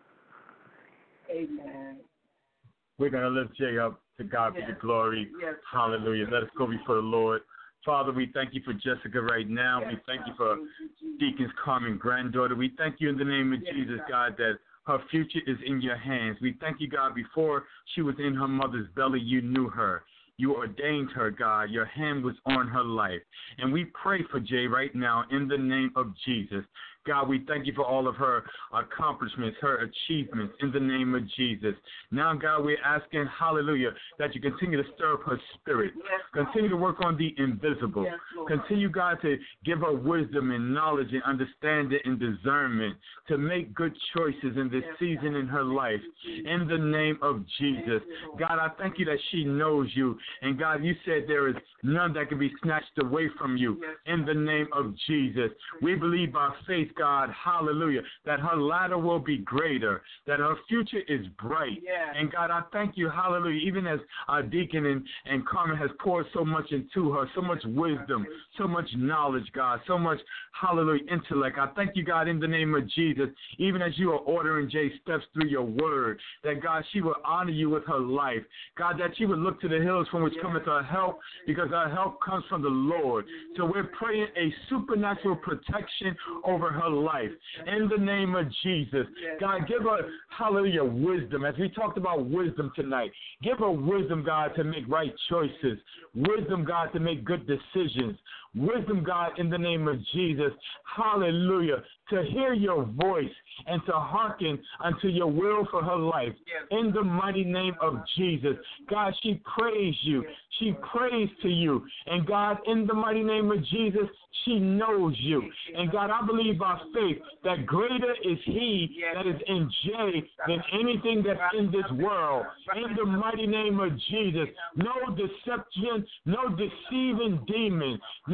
Amen. We're going to lift Jay up. To God yes. be the glory. Yes. Hallelujah. Let us go before the Lord. Father, we thank you for Jessica right now. Yes. We thank you for Deacon's Carmen granddaughter. We thank you in the name of yes. Jesus, God, that her future is in your hands. We thank you, God, before she was in her mother's belly, you knew her. You ordained her, God. Your hand was on her life. And we pray for Jay right now in the name of Jesus. God, we thank you for all of her accomplishments, her achievements in the name of Jesus. Now, God, we're asking, hallelujah, that you continue to stir up her spirit. Yes, continue to work on the invisible. Yes, continue, God, to give her wisdom and knowledge and understanding and discernment to make good choices in this yes, season in her life. In the name of Jesus. God, I thank you that she knows you. And, God, you said there is none that can be snatched away from you. In the name of Jesus. We believe by faith, God, hallelujah, that her latter will be greater, that her future is bright. Yeah. And God, I thank you, hallelujah, even as our Deacon and, and Carmen has poured so much into her, so much wisdom, so much knowledge, God, so much, hallelujah, intellect. I thank you, God, in the name of Jesus, even as you are ordering Jay's steps through your word, that, God, she will honor you with her life. God, that she would look to the hills from which cometh her help, because our help comes from the Lord. So we're praying a supernatural protection over her life. In the name of Jesus, God, give her, hallelujah, wisdom. As we talked about wisdom tonight, give her wisdom, God, to make right choices. Wisdom, God, to make good decisions. Wisdom, God, in the name of Jesus, hallelujah, to hear your voice and to hearken unto your will for her life. In the mighty name of Jesus, God, she prays you. She prays to you. And God, in the mighty name of Jesus, she knows you. And God, I believe by faith that greater is he that is in Jay than anything that's in this world. In the mighty name of Jesus, no deception, no deceiving demon, no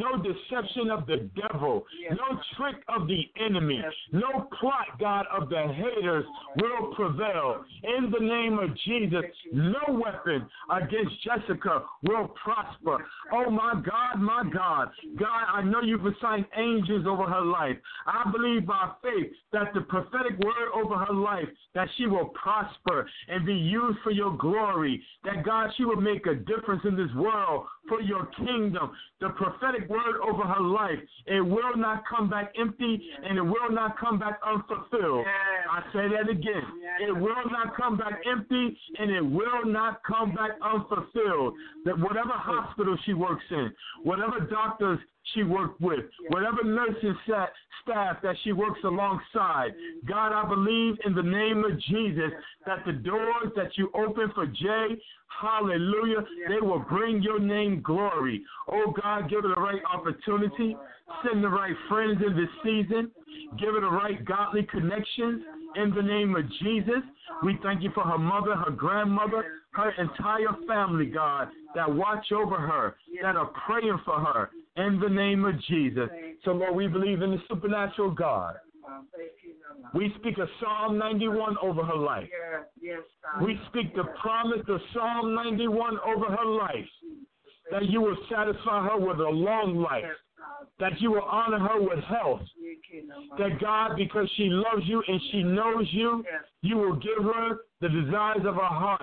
no deception of the devil, no trick of the enemy, no plot, God, of the haters will prevail. In the name of Jesus, no weapon against Jessica will prosper. Oh, my God, my God. God, I know you've assigned angels over her life. I believe by faith that the prophetic word over her life, that she will prosper and be used for your glory, that, God, she will make a difference in this world for your kingdom. The prophetic word over her life, it will not come back empty and it will not come back unfulfilled. I say that again. It will not come back empty and it will not come back unfulfilled. That whatever hospital she works in, whatever doctors she worked with, whatever nursing staff that she works alongside, God, I believe in the name of Jesus that the doors that you open for Jay, hallelujah, they will bring your name glory. Oh, God, give her the right opportunity. Send the right friends in this season. Give her the right godly connections in the name of Jesus. We thank you for her mother, her grandmother, her entire family, God, that watch over her, that are praying for her in the name of Jesus. So, Lord, we believe in the supernatural God. We speak a Psalm ninety-one over her life. We speak the promise of Psalm ninety-one over her life, that you will satisfy her with a long life, that you will honor her with health, that, God, because she loves you and she knows you, you will give her the desires of her heart.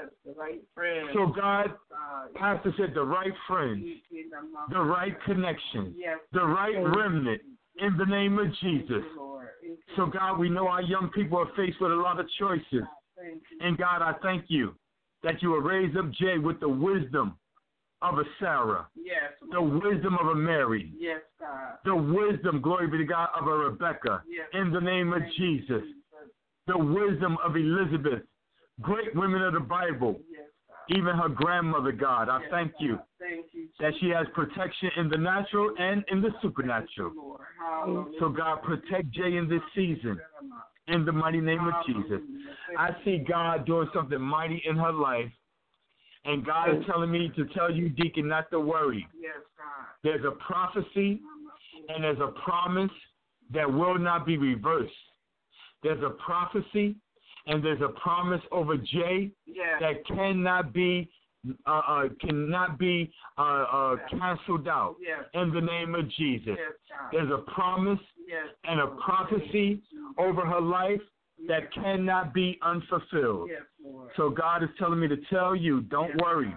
So, God, Pastor said the right friends, the right connection, the right remnant, in the name of Jesus. So, God, we know our young people are faced with a lot of choices. And, God, I thank you that you will raise up Jay with the wisdom of a Sarah, yes, the wisdom of a Mary, yes, God, the wisdom, glory be to God, of a Rebecca, yes, in the name of Jesus, the wisdom of Elizabeth, great women of the Bible, yes, even her grandmother, God. I yes, thank you, thank you that she has protection in the natural and in the supernatural. So, God, protect Jay in this season. In the mighty name of Jesus. I see God doing something mighty in her life. And God is telling me to tell you, Deacon, not to worry. There's a prophecy and there's a promise that will not be reversed. There's a prophecy and there's a promise over Jay that cannot be uh, uh, cannot be uh, uh, canceled out. In the name of Jesus. There's a promise and a prophecy over her life that cannot be unfulfilled. So God is telling me to tell you, don't worry.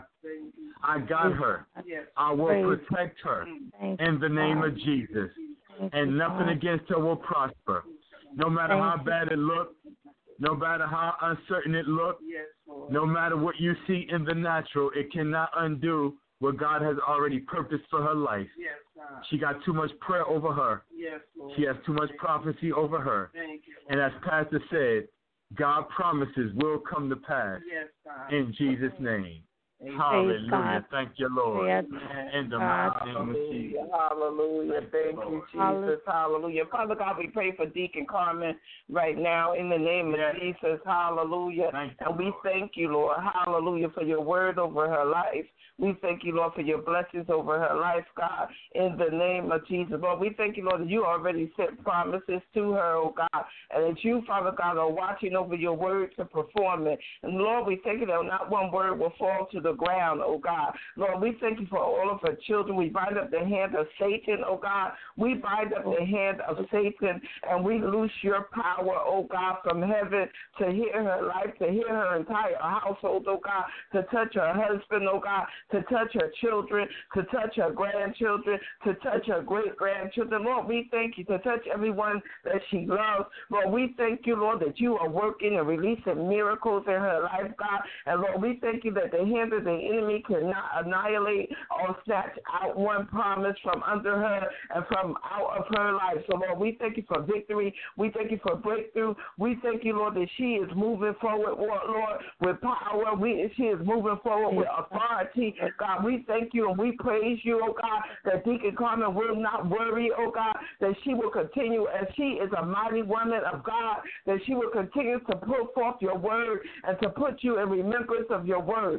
I got her. I will protect her in the name of Jesus. And nothing against her will prosper. No matter how bad it looks, no matter how uncertain it looks, no matter what you see in the natural, it cannot undo what God has already purposed for her life. She got too much prayer over her. She has too much prophecy over her. And as Pastor said, God promises will come to pass in Jesus' name. Hallelujah. God. Thank you, Lord. Yes. In the mighty name of Jesus. Hallelujah. Thank you, Jesus. Hallelujah. Father God, we pray for Deacon Carmen right now in the name of yes. Jesus. Hallelujah. Thank you, and we Lord. thank you, Lord. Hallelujah, for your word over her life. We thank you, Lord, for your blessings over her life, God, in the name of Jesus. Lord, we thank you, Lord, that you already sent promises to her, oh God, and that you, Father God, are watching over your word to perform it. And Lord, we thank you that not one word will fall to the ground, oh God. Lord, we thank you for all of her children. We bind up the hand of Satan, oh God. We bind up the hand of Satan, and we loose your power, oh God, from heaven to hear her life, to hear her entire household, oh God, to touch her husband, oh God, to touch her children, to touch her grandchildren, to touch her great-grandchildren. Lord, we thank you to touch everyone that she loves. Lord, we thank you, Lord, that you are working and releasing miracles in her life, God. And Lord, we thank you that the hand of the enemy cannot annihilate or snatch out one promise from under her and from out of her life. So, Lord, we thank you for victory. We thank you for breakthrough. We thank you, Lord, that she is moving forward, Lord, with power. We, she is moving forward with authority. God, we thank you and we praise you, oh God, that Deacon Carmen will not worry, oh God, that she will continue as she is a mighty woman of God, that she will continue to put forth your word and to put you in remembrance of your word. So, Lord,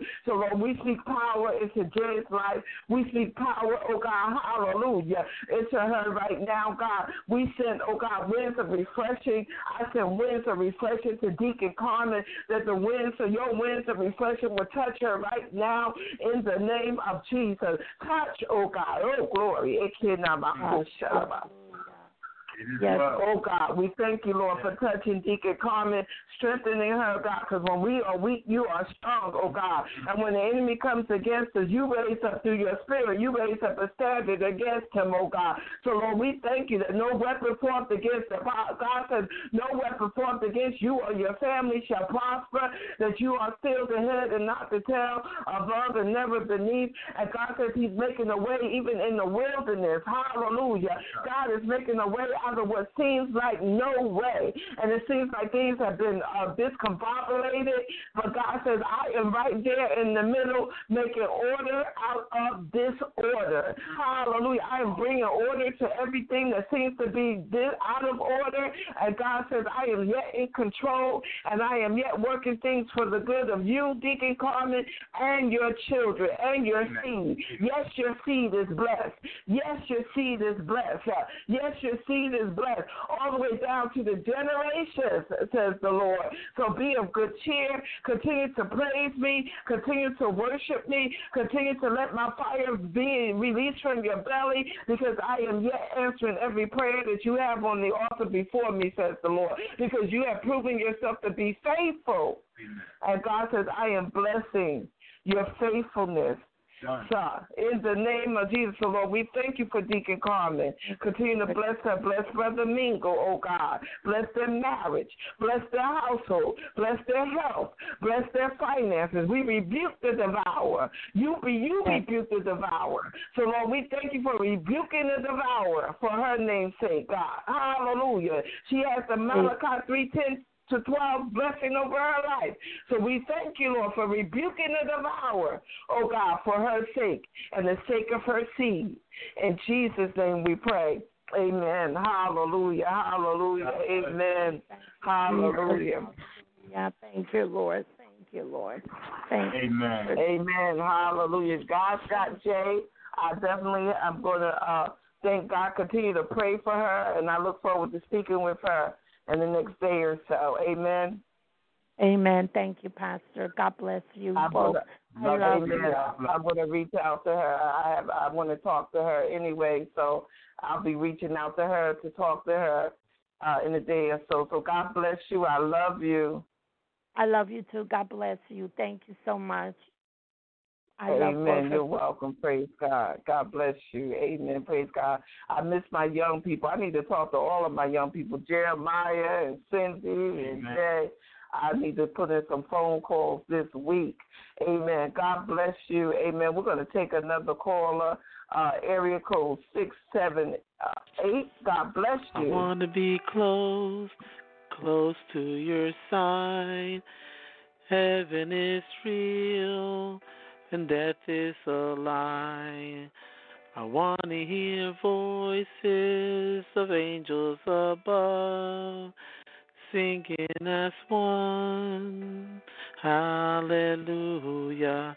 Lord, we speak power into Jay's life. We speak power, oh God, hallelujah, into her right now, God. We send, oh God, winds of refreshing. I send winds of refreshing to Deacon Carmen, that the winds of your winds of refreshing will touch her right now in the name of Jesus. Touch, oh God, oh glory. Yes, oh God, we thank you, Lord, for touching Deacon Carmen, strengthening her, God, because when we are weak, you are strong, oh God. And when the enemy comes against us, you raise up through your spirit, you raise up a standard against him, oh God. So, Lord, we thank you that no weapon formed against the God says, no weapon formed against you or your family shall prosper, that you are still the head and not the tail, above and never beneath. And God says he's making a way even in the wilderness. Hallelujah. God is making a way out of what seems like no way. And it seems like things have been uh, discombobulated. But God says, I am right there in the middle, making order out of disorder. Hallelujah. I am bringing order to everything that seems to be out of order. And God says, I am yet in control, and I am yet working things for the good of you, Deacon Carmen, and your children, and your seed. Yes, your seed is blessed. Yes, your seed is blessed. Yes, your seed is blessed all the way down to the generations, says the Lord. So be of good cheer. Continue to praise me. Continue to worship me. Continue to let my fire be released from your belly, because I am yet answering every prayer that you have on the altar before me, says the Lord, because you have proven yourself to be faithful. And God says, I am blessing your faithfulness. Son, in the name of Jesus, so Lord, we thank you for Deacon Carmen. Continue to bless her. Bless Brother Mingo, oh God. Bless their marriage. Bless their household. Bless their health. Bless their finances. We rebuke the devourer. You, you rebuke the devourer. So, Lord, we thank you for rebuking the devourer for her name's sake, God. Hallelujah. She has the Malachi three ten to twelve blessing over her life. So we thank you, Lord, for rebuking the devourer, oh God, for her sake and the sake of her seed. In Jesus' name we pray. Amen. Hallelujah. Hallelujah. Amen. Hallelujah. Yeah, thank you, Lord. Thank you, Lord. Thank you. Amen. Amen. Hallelujah. God's got Jay. I definitely, I'm going to uh, thank God, continue to pray for her, and I look forward to speaking with her in the next day or so. Amen. Amen. Thank you, Pastor. God bless you I both. Wanna, I love you. I'm going to reach out to her. I have, I want to talk to her anyway, so I'll be reaching out to her to talk to her uh, in a day or so. So God bless you. I love you. I love you too. God bless you. Thank you so much. I Amen. You're welcome. Praise God. God bless you. Amen. Praise God. I miss my young people. I need to talk to all of my young people, Jeremiah and Cindy and Jay. I need to put in some phone calls this week. Amen. God bless you. Amen. We're going to take another caller, uh, area code six seven eight. God bless you. I want to be close, close to your side. Heaven is real and death is a lie. I want to hear voices of angels above, singing as one. Hallelujah.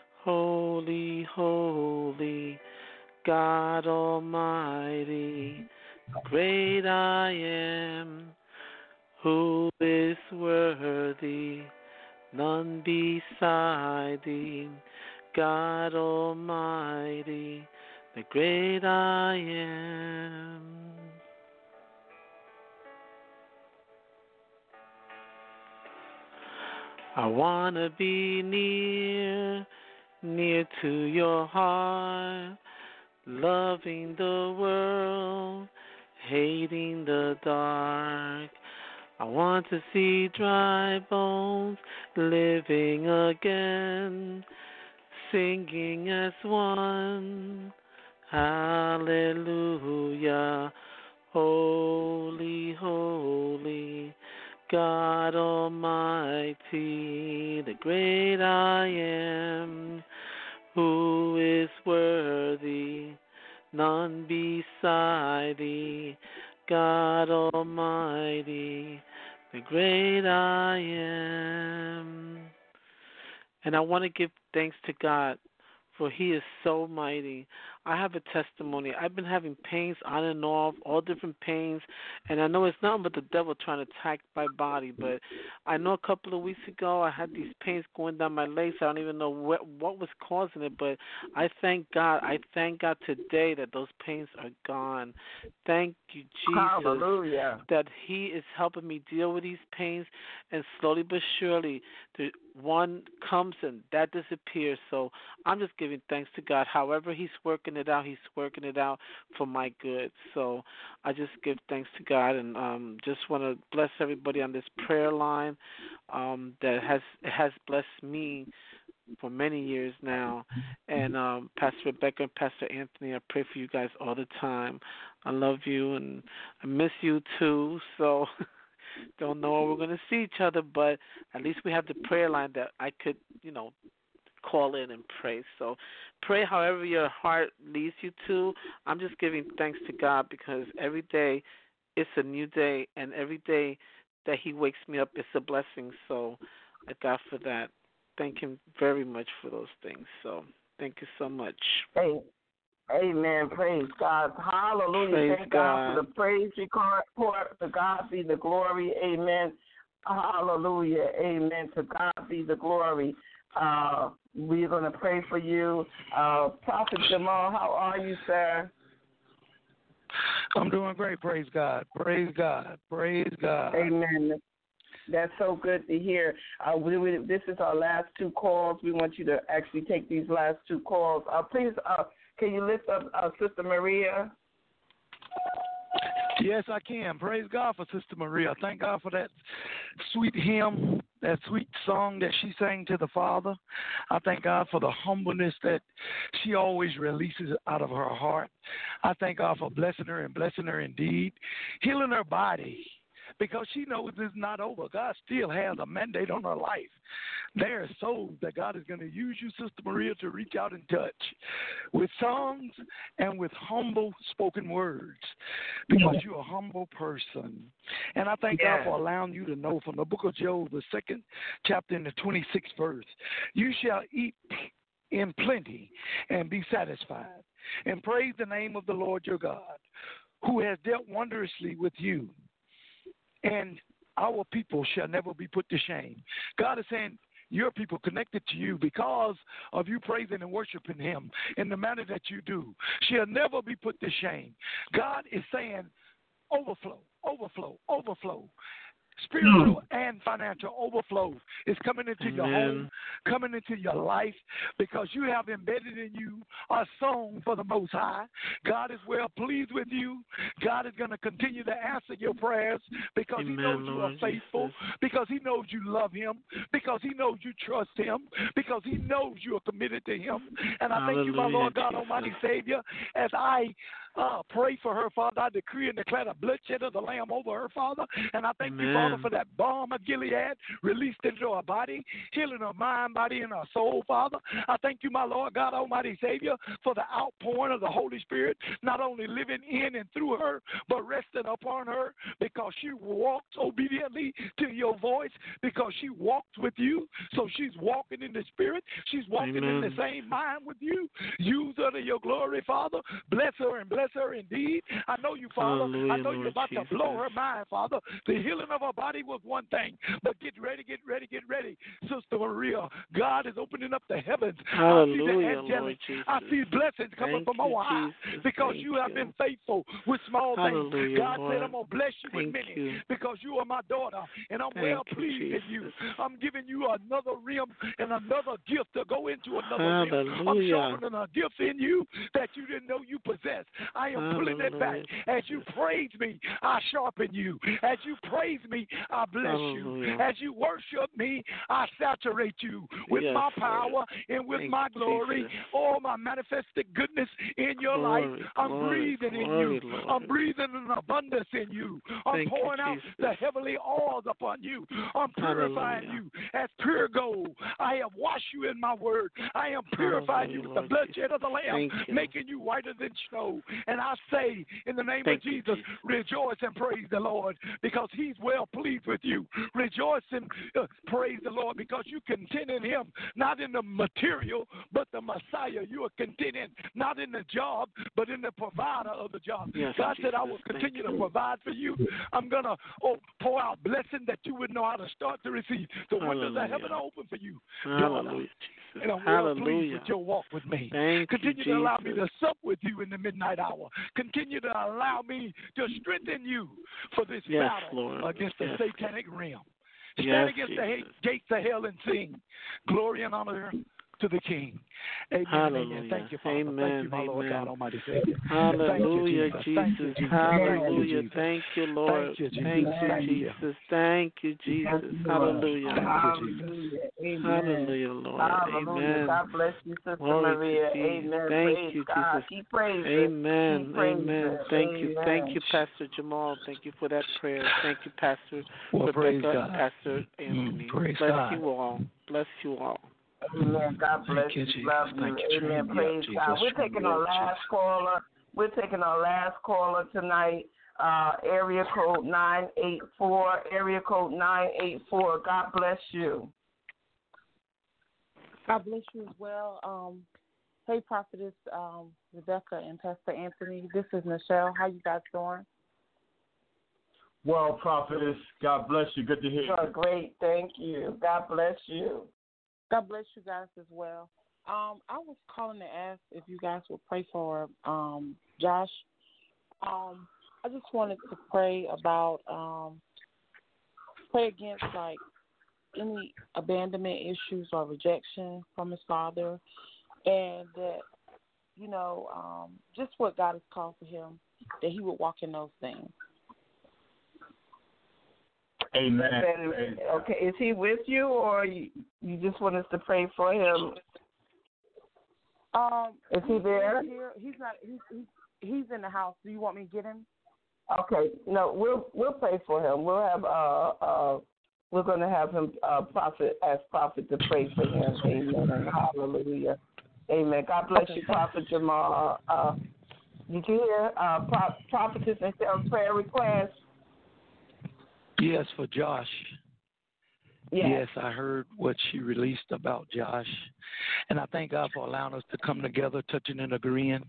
Holy, holy, God Almighty, great I am, who is worthy, none beside thee, God Almighty, the great I am. I want to be near, near to your heart, loving the world, hating the dark. I want to see dry bones living again, singing as one. Hallelujah. Holy, holy, God Almighty, the great I am, who is worthy, none beside thee, God Almighty, the great I am. And I want to give thanks to God, for he is so mighty. I have a testimony. I've been having pains on and off, all different pains, and I know it's nothing but the devil trying to attack my body, but I know a couple of weeks ago I had these pains going down my legs. I don't even know what, what was causing it, but I thank God. I thank God today that those pains are gone. Thank you, Jesus, Hallelujah. that he is helping me deal with these pains, and slowly but surely the one comes and that disappears. So I'm just giving thanks to God. However he's working it out, he's working it out for my good. So I just give thanks to God, and um, just want to bless everybody on this prayer line um, that has has blessed me for many years now. And um, Pastor Rebecca and Pastor Anthony, I pray for you guys all the time. I love you, and I miss you too. So don't know when we're going to see each other, but at least we have the prayer line that I could, you know, call in and pray. So pray however your heart leads you to. I'm just giving thanks to God because every day it's a new day, and every day that he wakes me up it's a blessing. So I God for that. Thank him very much for those things. So thank you so much. Hey, amen. Praise God. Hallelujah. Praise Thank God. God for the praise report. To God be the glory. Amen. Hallelujah. Amen. To God be the glory. Uh, we're going to pray for you. Uh, Prophet Jamal, how are you, sir? I'm doing great. Praise God. Praise God. Praise God. Amen. That's so good to hear. Uh, we, we, this is our last two calls. We want you to actually take these last two calls. Uh, please, uh, can you lift up uh, Sister Maria? Yes, I can. Praise God for Sister Maria. Thank God for that sweet hymn, that sweet song that she sang to the Father. I thank God for the humbleness that she always releases out of her heart. I thank God for blessing her and blessing her indeed, healing her body, because she knows it's not over. God still has a mandate on her life. There are souls that God is going to use you, Sister Maria, to reach out and touch with songs and with humble spoken words, because you're a humble person. And I thank yeah. God for allowing you to know from the book of Job, the second chapter in the twenty-sixth verse, you shall eat in plenty and be satisfied, and praise the name of the Lord your God, who has dealt wondrously with you. And our people shall never be put to shame. God is saying your people connected to you because of you praising and worshiping him in the manner that you do shall never be put to shame. God is saying overflow, overflow, overflow. Spiritual and financial overflow is coming into Amen. your home, coming into your life, because you have embedded in you a song for the Most High. God is well pleased with you. God is going to continue to answer your prayers because Amen, he knows you Lord are faithful, Jesus. because he knows you love him, because he knows you trust him, because he knows you are committed to him. And I thank you, my Hallelujah, Lord God, Jesus. Almighty Savior, as I uh, pray for her, Father. I decree and declare the bloodshed of the Lamb over her, Father. And I thank Amen. you, Father, for that balm of Gilead released into her body, healing her mind, body, and her soul, Father. I thank you, my Lord God, Almighty Savior, for the outpouring of the Holy Spirit, not only living in and through her, but resting upon her, because she walks obediently to your voice, because she walks with you. So she's walking in the Spirit. She's walking Amen. in the same mind with you. Use her to your glory, Father. Bless her and bless her indeed. I know you, Father. Hallelujah, I know you're Lord about Jesus. to blow her mind, Father. The healing of her body was one thing, but get ready, get ready, get ready. Sister Maria, God is opening up the heavens. Hallelujah, I see the Lord angelic. Jesus. I see blessings coming Thank from you, on high, Jesus. because Thank you have you. been faithful with small Hallelujah, things. God Lord. said, I'm going to bless you with Thank many, you. because you are my daughter, and I'm Thank well you, pleased in you. Jesus. I'm giving you another realm and another gift to go into another realm. I'm Hallelujah. sharpening a gift in you that you didn't know you possessed. I am pulling it back. Hallelujah, As you praise me, I sharpen you. As you praise me, I bless Hallelujah. you. As you worship me, I saturate you with Yes, my Lord. power and with Thank my you, glory. Jesus. All my manifested goodness in your Glory, life. I'm glory, breathing in glory, you. Lord. I'm breathing an abundance in you. I'm Thank you, pouring out Jesus. the heavenly oils upon you. I'm purifying Hallelujah. you as pure gold. I have washed you in my word. I am purifying you Hallelujah, with the Lord bloodshed Jesus. of the Lamb, Thank you. making you whiter than snow. And I say, in the name Thank of you, Jesus, Jesus. rejoice and praise the Lord because he's well pleased with you. Rejoice and uh, praise the Lord because you contend in him, not in the material, but the Messiah. You are contending not in the job, but in the provider of the job. Yes, God Jesus. said, I will Thank continue you. to provide for you. I'm going to oh, pour out blessing that you would know how to start to receive. The windows of heaven are open for you. Hallelujah, Jesus. And I'm well pleased Hallelujah. with your walk with me. Thank Continue you, to allow Jesus. me to sup with you in the midnight hour. Continue to allow me to strengthen you for this Yes, battle Lord. against the Yes. satanic realm. Stand Yes, against Jesus. the hate, gates of hell and sing glory and honor to the King. Amen. Hallelujah. Amen. Thank you, Father. Amen. Thank you, my Amen. Lord God Almighty Savior. Hallelujah, Thank you, Jesus. Jesus. Thank you, Jesus. Hallelujah. Jesus. Thank you, Lord. Thank you, Jesus. Thank you, Thank you. Jesus. Thank you, Jesus. Hallelujah. Hallelujah. Amen. Hallelujah, Lord. Hallelujah. Amen. God bless you, Sister Glory to Maria. Jesus. Amen. Thank praise you, God. Jesus. Keep praising. Amen. Keep praising. Amen. Thank you. Amen. Thank you, Pastor Jamal. Thank you for that prayer. Thank you, Pastor Well, praise Rebecca God. and Pastor Anthony. Mm, praise Bless God. you all. Bless you all. Amen. God bless Thank you, you. Jesus. Love you. Thank you. Amen. Train me up, Praise Jesus. God. We're Train taking me our up, last Jesus. caller. We're taking our last caller tonight. Uh, area code nine eight four. Area code nine eight four. God bless you. God bless you as well. Um, hey, Prophetess um, Rebecca and Pastor Anthony. This is Michelle. How you guys doing? Well, Prophetess, God bless you. Good to hear you. Oh, great. Thank you. God bless you. God bless you guys as well. Um, I was calling to ask if you guys would pray for um, Josh. Um, I just wanted to pray about, um, pray against, like, any abandonment issues or rejection from his father, and that, you know, um, just what God has called for him, that he would walk in those things. Amen. Okay, is he with you, or you, you just want us to pray for him? Um, is he there? He's here. He's not. He's, he's he's in the house. Do you want me to get him? Okay, no, we'll we'll pray for him. We'll have uh uh we're going to have him uh prophet ask prophet to pray for him. Amen. Hallelujah. Amen. God bless you, Prophet Jamal. Uh, did you hear uh Pro- prophetess and prayer request? Yes, for Josh. Yes. Yes, I heard what she released about Josh. And I thank God for allowing us to come together, touching and agreeing.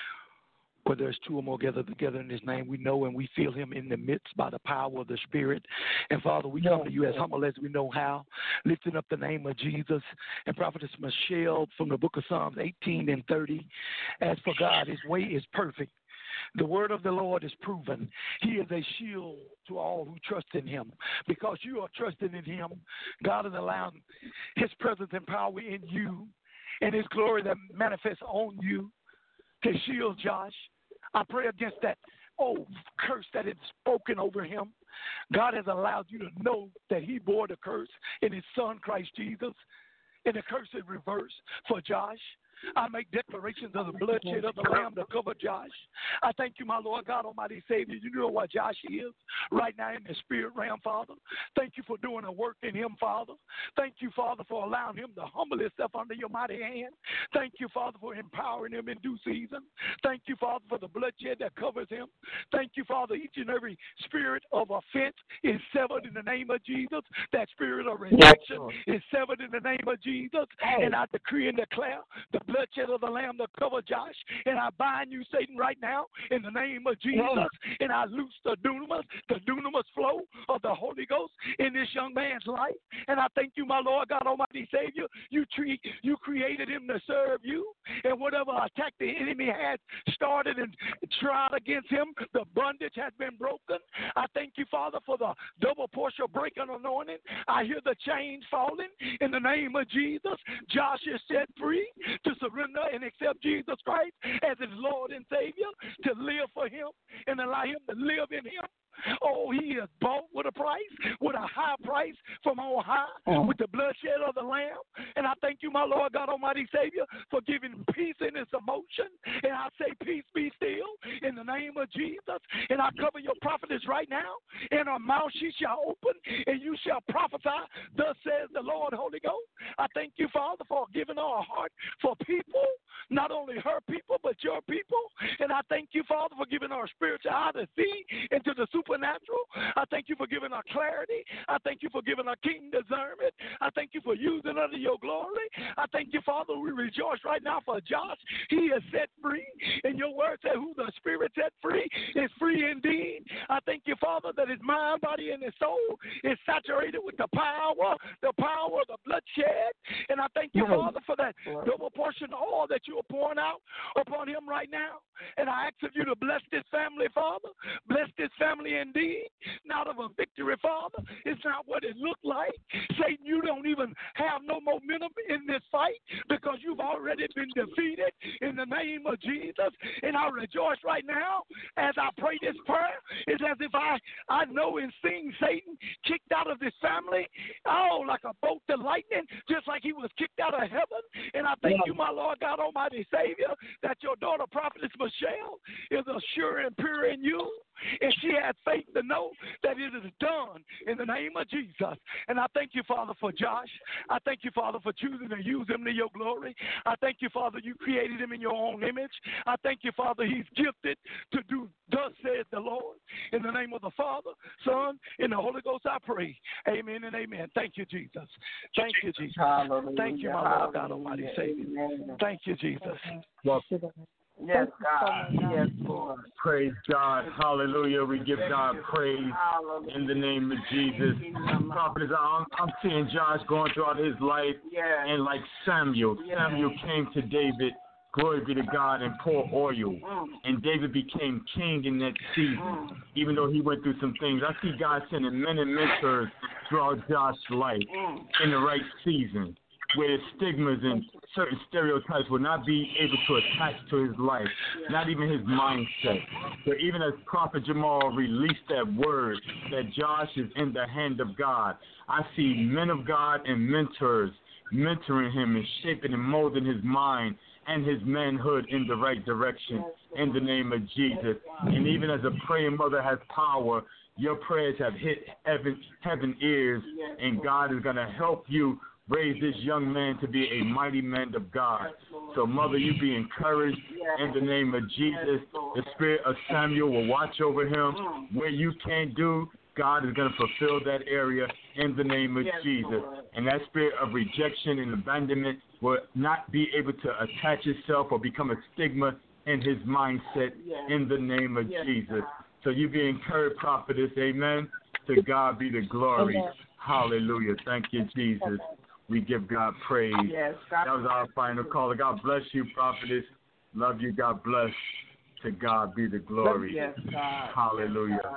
Where there's two or more gathered together in his name, we know and we feel him in the midst by the power of the Spirit. And, Father, we come to you as humble as we know how, lifting up the name of Jesus. And Prophetess Michelle from the book of Psalms eighteen and thirty, as for God, his way is perfect. The word of the Lord is proven. He is a shield to all who trust in him. Because you are trusting in him, God is allowing his presence and power in you and his glory that manifests on you to shield Josh. I pray against that old curse that is spoken over him. God has allowed you to know that he bore the curse in his son, Christ Jesus, and the curse is reversed for Josh. I make declarations of the bloodshed of the Lamb to cover Josh. I thank you, my Lord God Almighty Savior. You know what Josh is right now in the spirit realm, Father. Thank you for doing a work in him, Father. Thank you, Father, for allowing him to humble himself under your mighty hand. Thank you, Father, for empowering him in due season. Thank you, Father, for the bloodshed that covers him. Thank you, Father, each and every spirit of offense is severed in the name of Jesus. That spirit of rejection is severed in the name of Jesus. And I decree and declare the bloodshed of the Lamb to cover Josh. And I bind you, Satan, right now in the name of Jesus. And I loose the dunamis, the dunamis flow of the Holy Ghost in this young man's life. And I thank you, my Lord God Almighty Savior. You treat, you created him to serve you. And whatever attack the enemy has started and tried against him, the bondage has been broken. I thank you, Father, for the double portion breaking anointing. I hear the chains falling in the name of Jesus. Josh is set free to surrender and accept Jesus Christ as his Lord and Savior, to live for him and allow him to live in him. Oh, he is bought with a price, with a high price from on high, with the bloodshed of the Lamb. And I thank you, my Lord God Almighty Savior, for giving peace in his emotion. And I say, peace be still in the name of Jesus. And I cover your prophetess right now. In her mouth she shall open, and you shall prophesy. Thus says the Lord, Holy Ghost. I thank you, Father, for giving her a heart for people not only her people, but your people. And I thank you, Father, for giving our spiritual eye to see into the supernatural. I thank you for giving our clarity. I thank you for giving our keen discernment. I thank you for using under your glory. I thank you, Father, we rejoice right now for Josh. He is set free. And your word said, who the Spirit set free is free indeed. I thank you, Father, that his mind, body, and his soul is saturated with the power, the power of the bloodshed. And I thank you, Father, for that double portion of oil that you are pouring out upon him right now. And I ask of you to bless this family, Father. Bless this family indeed. Not of a victory, Father. It's not what it looked like. Satan, you don't even have no momentum in this fight because you've already been defeated in the name of Jesus. And I rejoice right now as I pray this prayer. It's as if I, I know and sing Satan kicked out of this family, oh, like a bolt to lightning, just like he was kicked out of heaven. And I thank you, my Lord God Almighty Savior, that your daughter, Prophetess Michelle, is a sure and pure in you. And she has faith to know that it is done in the name of Jesus. And I thank you, Father, for Josh. I thank you, Father, for choosing to use him to your glory. I thank you, Father, you created him in your own image. I thank you, Father, he's gifted to do thus says the Lord. In the name of the Father, Son, and the Holy Ghost, I pray. Amen and amen. Thank you, Jesus. Thank you, Jesus. Hallelujah. Thank you, my Lord God Almighty Savior. Thank you, Jesus. Well, Yes, God. Yes, Lord. praise God. Hallelujah. We give God praise in the name of Jesus. Prophet, I'm, I'm seeing Josh going throughout his life. And like Samuel, Samuel came to David. Glory be to God, and pour oil. And David became king in that season, even though he went through some things. I see God sending men and mentors throughout Josh's life in the right season, where stigmas and certain stereotypes will not be able to attach to his life, not even his mindset. So even as Prophet Jamal released that word that Josh is in the hand of God, I see men of God and mentors mentoring him and shaping and molding his mind and his manhood in the right direction in the name of Jesus. And even as a praying mother has power, your prayers have hit heaven, heaven ears, and God is going to help you raise this young man to be a mighty man of God. So, Mother, you be encouraged in the name of Jesus. The spirit of Samuel will watch over him. Where you can't do, God is going to fulfill that area in the name of Jesus. And that spirit of rejection and abandonment will not be able to attach itself or become a stigma in his mindset in the name of Jesus. So you be encouraged, prophetess. Amen. To God be the glory. Amen. Hallelujah. Thank you, Jesus. We give God praise. Yes, God. That was our final call. God bless you, prophetess. Love you. God bless. To God be the glory. Yes, God. Hallelujah. Yes, God.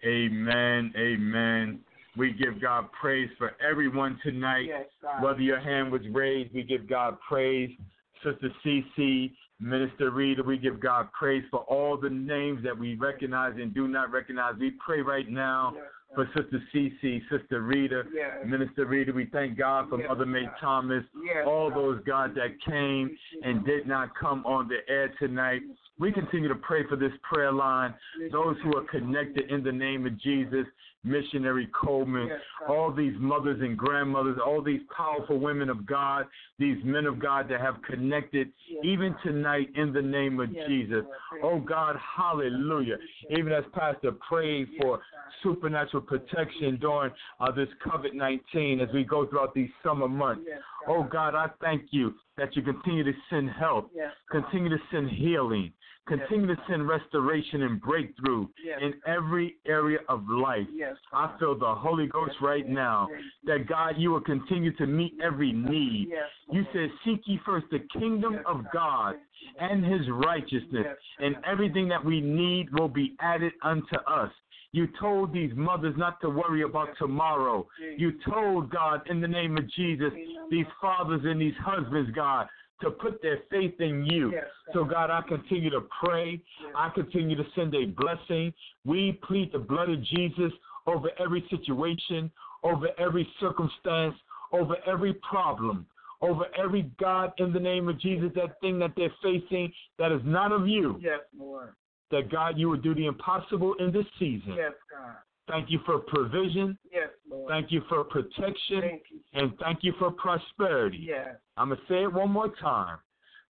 Amen. Amen. We give God praise for everyone tonight. Yes, God. Whether your hand was raised, we give God praise. Sister Cece, Minister Rita, we give God praise for all the names that we recognize and do not recognize. We pray right now yes, for Sister Cece, Sister Rita, yes. Minister Rita. We thank God for yes, Mother May God. Thomas, yes, all God. Those, God, that came and did not come on the air tonight. We continue to pray for this prayer line, those who are connected in the name of Jesus, Missionary Coleman, yes, all these mothers and grandmothers, all these powerful women of God, these men of God that have connected yes, even tonight in the name of yes, Jesus. Oh, God, hallelujah. Even as Pastor prayed for supernatural protection during uh, this COVID nineteen as we go throughout these summer months. Oh, God, I thank you that you continue to send help, continue to send healing, continue to send restoration and breakthrough in every area of life. I feel the Holy Ghost right now that, God, you will continue to meet every need. You said, seek ye first the kingdom of God and his righteousness, and everything that we need will be added unto us. You told these mothers not to worry about tomorrow. You told, God, in the name of Jesus, these fathers and these husbands, God, to put their faith in you. So, God, I continue to pray. I continue to send a blessing. We plead the blood of Jesus over every situation, over every circumstance, over every problem, over every, God, in the name of Jesus, that thing that they're facing that is not of you. Yes, Lord. That, God, you would do the impossible in this season. Yes, God. Thank you for provision. Yes, Lord. Thank you for protection. Thank you. And thank you for prosperity. Yes. I'm going to say it one more time.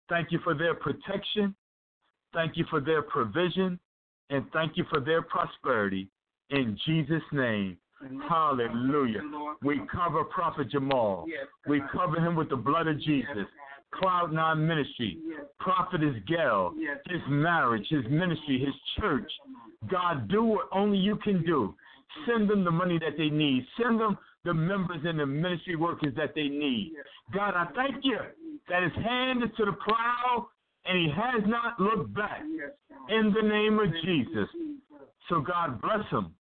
Thank you for their protection. Thank you for their provision. And thank you for their prosperity. In Jesus' name. Hallelujah. We cover Prophet Jamal. We cover him with the blood of Jesus. Cloud Nine Ministry, Prophetess Gail, his marriage, his ministry, his church. God, do what only you can do. Send them the money that they need. Send them the members and the ministry workers that they need. God, I thank you that his hand is to the plow and he has not looked back. In the name of Jesus. So God bless him.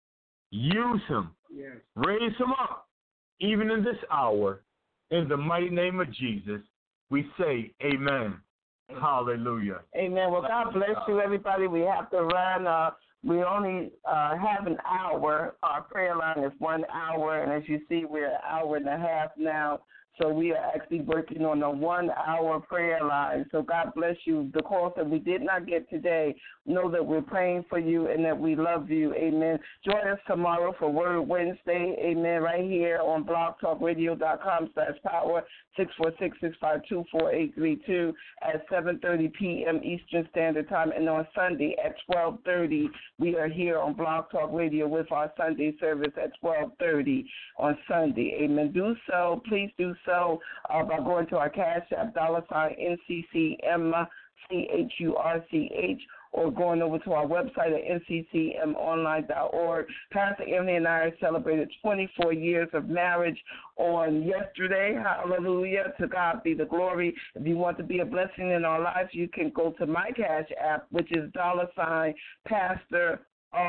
Use him. Raise him up. Even in this hour. In the mighty name of Jesus. We say amen. Hallelujah. Amen. Well, God bless you, everybody. We have to run. Uh, we only uh, have an hour. Our prayer line is one hour, and as you see, we're an hour and a half now. So we are actually working on a one-hour prayer line. So God bless you. The calls that we did not get today, know that we're praying for you and that we love you. Amen. Join us tomorrow for Word Wednesday. Amen. Right here on blogtalkradio.com slash power, six four six, six five two, four eight three two at seven thirty p.m. Eastern Standard Time. And on Sunday at twelve thirty, we are here on Blog Talk Radio with our Sunday service at twelve thirty on Sunday. Amen. Do so. Please do so. So uh, by going to our Cash App, dollar sign N C C M C H U R C H, or going over to our website at N C C M online dot org. Pastor Anthony and I celebrated twenty-four years of marriage on yesterday. Hallelujah. To God be the glory. If you want to be a blessing in our lives, you can go to my Cash App, which is dollar sign Pastor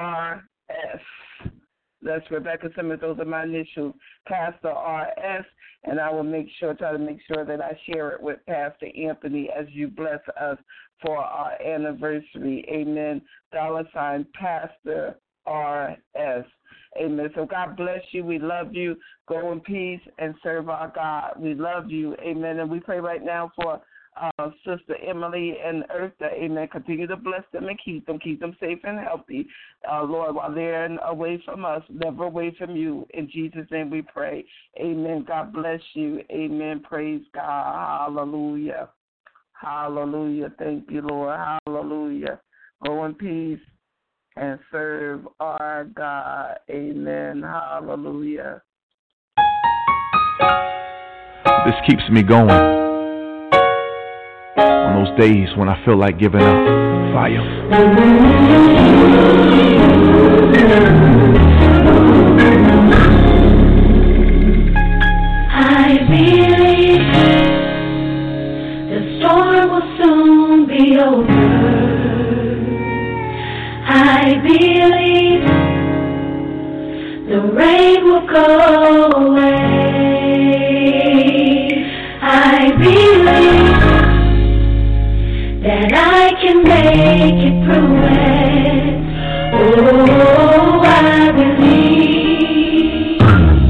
R S. That's Rebecca Simmons. Those are my initials, Pastor R S, and I will make sure, try to make sure that I share it with Pastor Anthony as you bless us for our anniversary. Amen. Dollar sign Pastor R S. Amen. So God bless you. We love you. Go in peace and serve our God. We love you. Amen. And we pray right now for Uh, Sister Emily and Eartha, amen. Continue to bless them and keep them. Keep them safe and healthy, uh, Lord, while they're away from us, never away from you. In Jesus' name we pray. Amen. God bless you. Amen. Praise God. Hallelujah. Hallelujah. Thank you, Lord. Hallelujah. Go in peace and serve our God. Amen. Hallelujah. This keeps me going. On those days when I feel like giving up. Fire. I believe the storm will soon be over. I believe the rain will go away. I believe that I can make it through it. Oh, I believe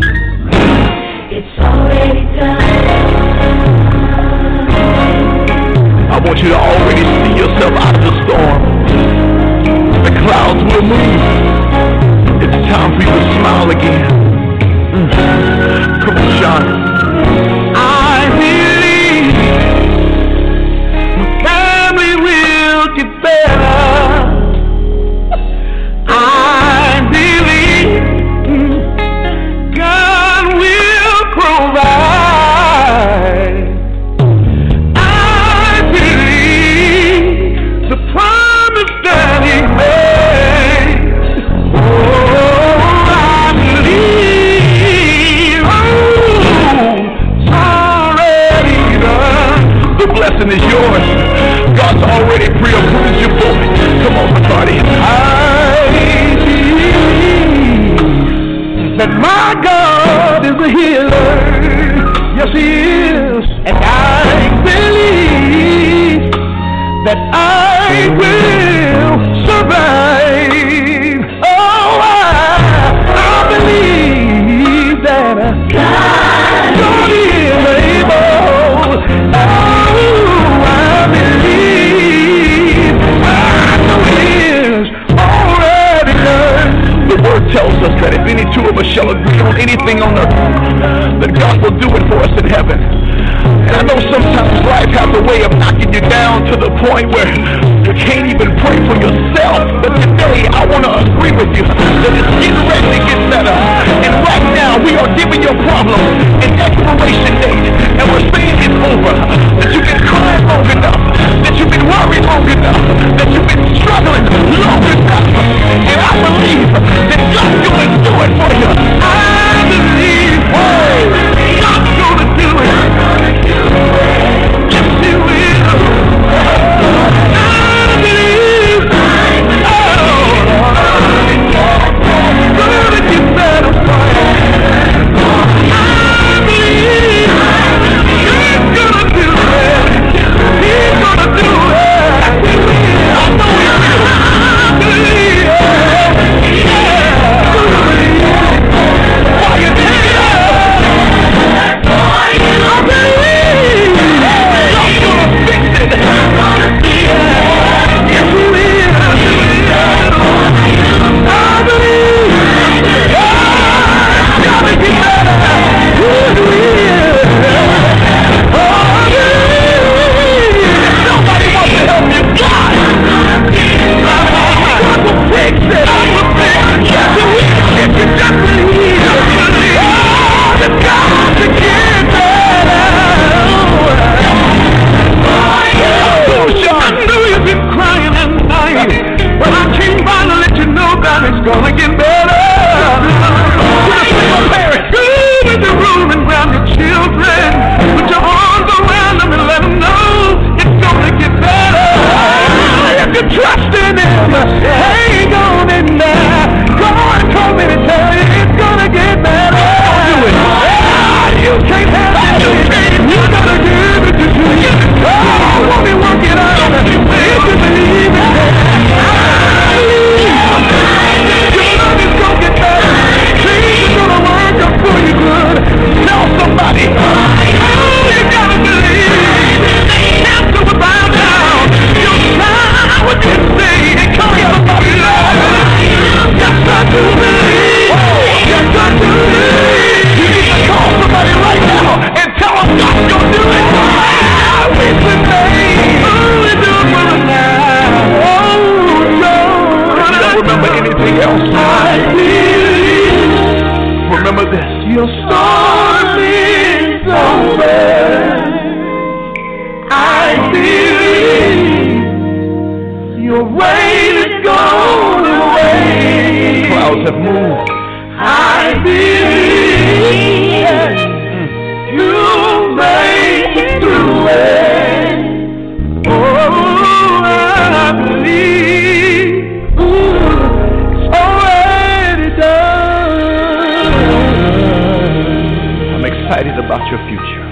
it's already done. I want you to already see yourself out of the storm. The clouds will move. It's time for you to smile again. Mm. Come on, Sean. I believe my family will get better. I believe God will provide. I believe the promise that He made. Oh, I believe. Oh, it's already done. The blessing is yours. God's already pre-approved you for it. Come on, somebody. I believe that my God is a healer. Yes, He is. And I believe that I will survive. Oh, I, I believe that God, God is able. Oh, I believe. I know it is already done. The Word tells us that if any two of us shall agree on anything on earth, that God will do it for us in heaven. And I know sometimes life has a way of knocking you down to the point where you can't even pray for yourself. But today I want to agree with you that it's getting ready to get better. And right now we are giving your problem an expiration date. And we're saying it's over. That you've been crying long enough. That you've been worried long enough. That you've been struggling long enough. And I believe that God's going to do it for you. I believe God's going to do it. Yes, He will. I believe. Oh, gonna get better for you. I believe He's gonna do it. He's gonna do it. I know He will. I believe. Why you did it? I believe God's gonna fix it. Yes, He will. I believe God's gonna get better. Yes, He will. I believe somebody wants to help you. God, God will fix it. God will fix it. Yes, He will. If you just believe, oh, the God to get better. Oh, Sean, I know you've been crying and dying, but I came by to let you know that it's gonna get better. Parents, go in the room and grab your children, put your arms around them and let them know it's gonna get better. If you trust in Him, hang on in there. God told me to tell you it's gonna get better. Do it. Ah, you can't have it. You gotta give it to me. Oh, won't He work it out? If you believe it, I believe your love is gonna get better. Things are gonna work out for you good. Tell somebody. Oh, you gotta believe. Cancer will bow down. You'll shine what you say. And call somebody love. Yes, I do believe. Yes, I do believe. You need to call somebody right now and tell them God's gonna do it. Ah, we believe. Oh, we do it for us now. Oh, Lord. If you don't remember anything else, I believe. Remember this. Your storm is over. I believe. Your rain is gone away. Clouds have moved. I believe you'll make it through it. Oh, I believe. Ooh, it's already done. I'm excited about your future.